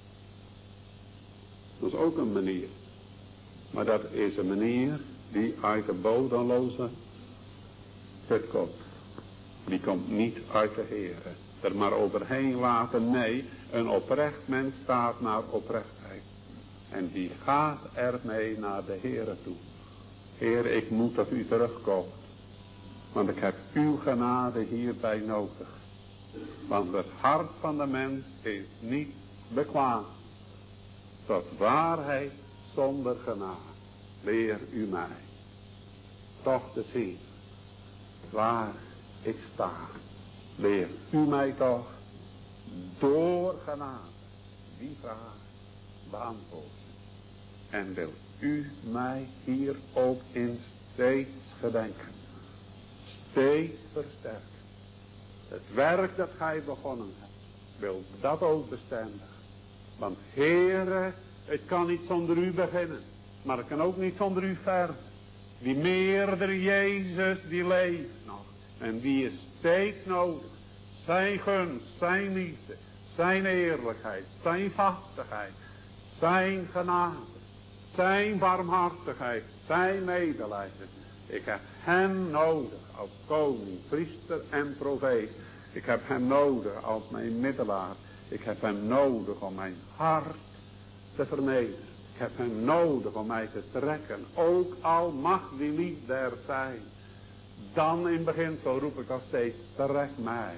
Dat is ook een manier. Maar dat is een manier die uit de bodemloze put komt. Die komt niet uit de Heere. Er maar overheen laten. Nee, een oprecht mens staat naar oprechtheid. En die gaat ermee naar de Heere toe. Heer, ik moet dat u terugkomt. Want ik heb uw genade hierbij nodig. Want het hart van de mens is niet bekwaam. Tot waarheid zonder genade. Leer u mij toch te zien waar ik sta. Leer u mij toch door genade die vraag beantwoorden. En wil u mij hier ook in steeds gedenken. Steeds versterken. Het werk dat gij begonnen hebt. Wil dat ook bestendigen. Want Heere, het kan niet zonder u beginnen. Maar het kan ook niet zonder u verder. Die meerdere Jezus die leeft nog. En die is steeds nodig. Zijn gunst, zijn liefde, zijn eerlijkheid, zijn vastigheid, zijn genade, zijn barmhartigheid, zijn medelijden. Ik heb hem nodig als koning, priester en profeet. Ik heb hem nodig als mijn middelaar. Ik heb hem nodig om mijn hart te vernederen. Ik heb hem nodig om mij te trekken. Ook al mag die liefde er zijn. Dan in beginsel roep ik al steeds, trek mij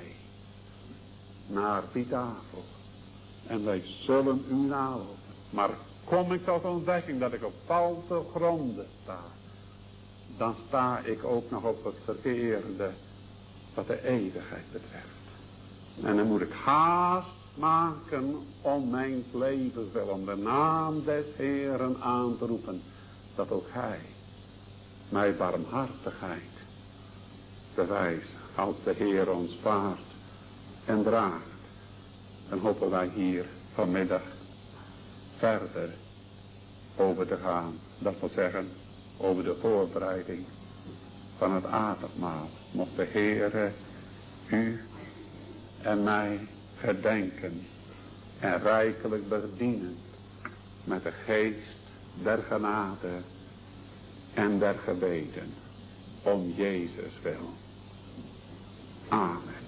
naar die tafel. En wij zullen u nalopen. Maar kom ik tot ontdekking dat ik op valse gronden sta. Dan sta ik ook nog op het verkeerde wat de eeuwigheid betreft. En dan moet ik haast maken om mijn leven wil, om de naam des Heeren aan te roepen, dat ook Hij mij barmhartigheid bewijst als de Heer ons vaart en draagt. Dan hopen wij hier vanmiddag verder over te gaan. Dat wil zeggen over de voorbereiding van het avondmaal. Mocht de Heere u en mij gedenken en rijkelijk bedienen met de geest der genade en der gebeden om Jezus wil. Amen.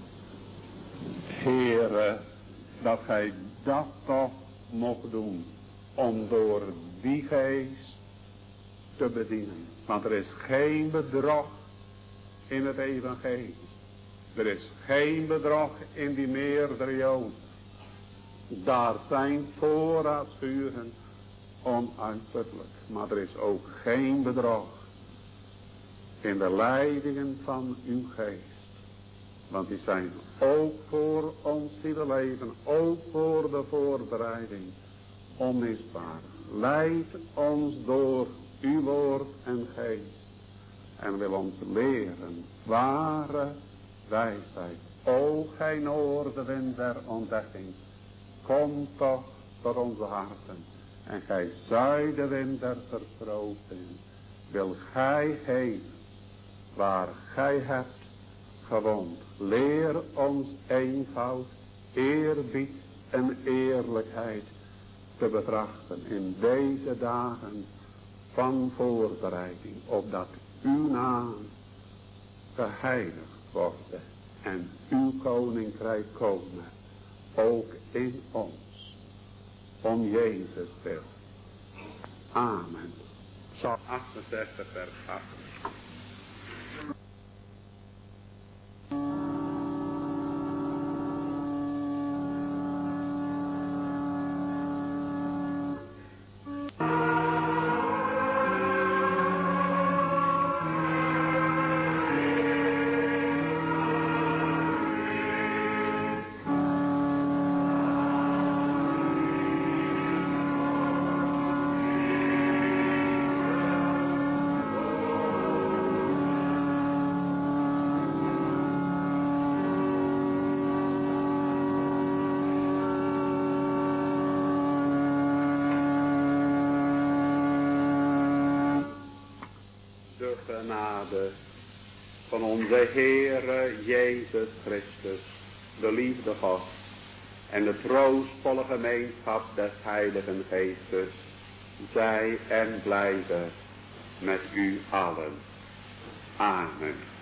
Heere, dat gij dat toch mocht doen om door die geest te bedienen. Want er is geen bedrog in het evangelie. Er is geen bedrog in die meerdere Joden. Daar zijn voorraadsvuren onuitputtelijk. Maar er is ook geen bedrog in de leidingen van uw geest. Want die zijn ook voor ons zielenleven, ook voor de voorbereiding onmisbaar. Leid ons door uw woord en geest. En wil ons leren ware wijsheid. O gij noordenwind der ontdekking. Kom toch tot onze harten. En gij zuidenwind der vertroosting. Wil gij heen waar gij hebt gewoond. Leer ons eenvoud, eerbied en eerlijkheid te betrachten in deze dagen van voorbereiding, opdat uw naam geheiligd wordt en uw koninkrijk komen, ook in ons, om Jezus wil. Amen. Psalm 68 vers 8. De genade van onze Heere Jezus Christus, de liefde God en de troostvolle gemeenschap des Heiligen Geestes, zij en blijven met u allen. Amen.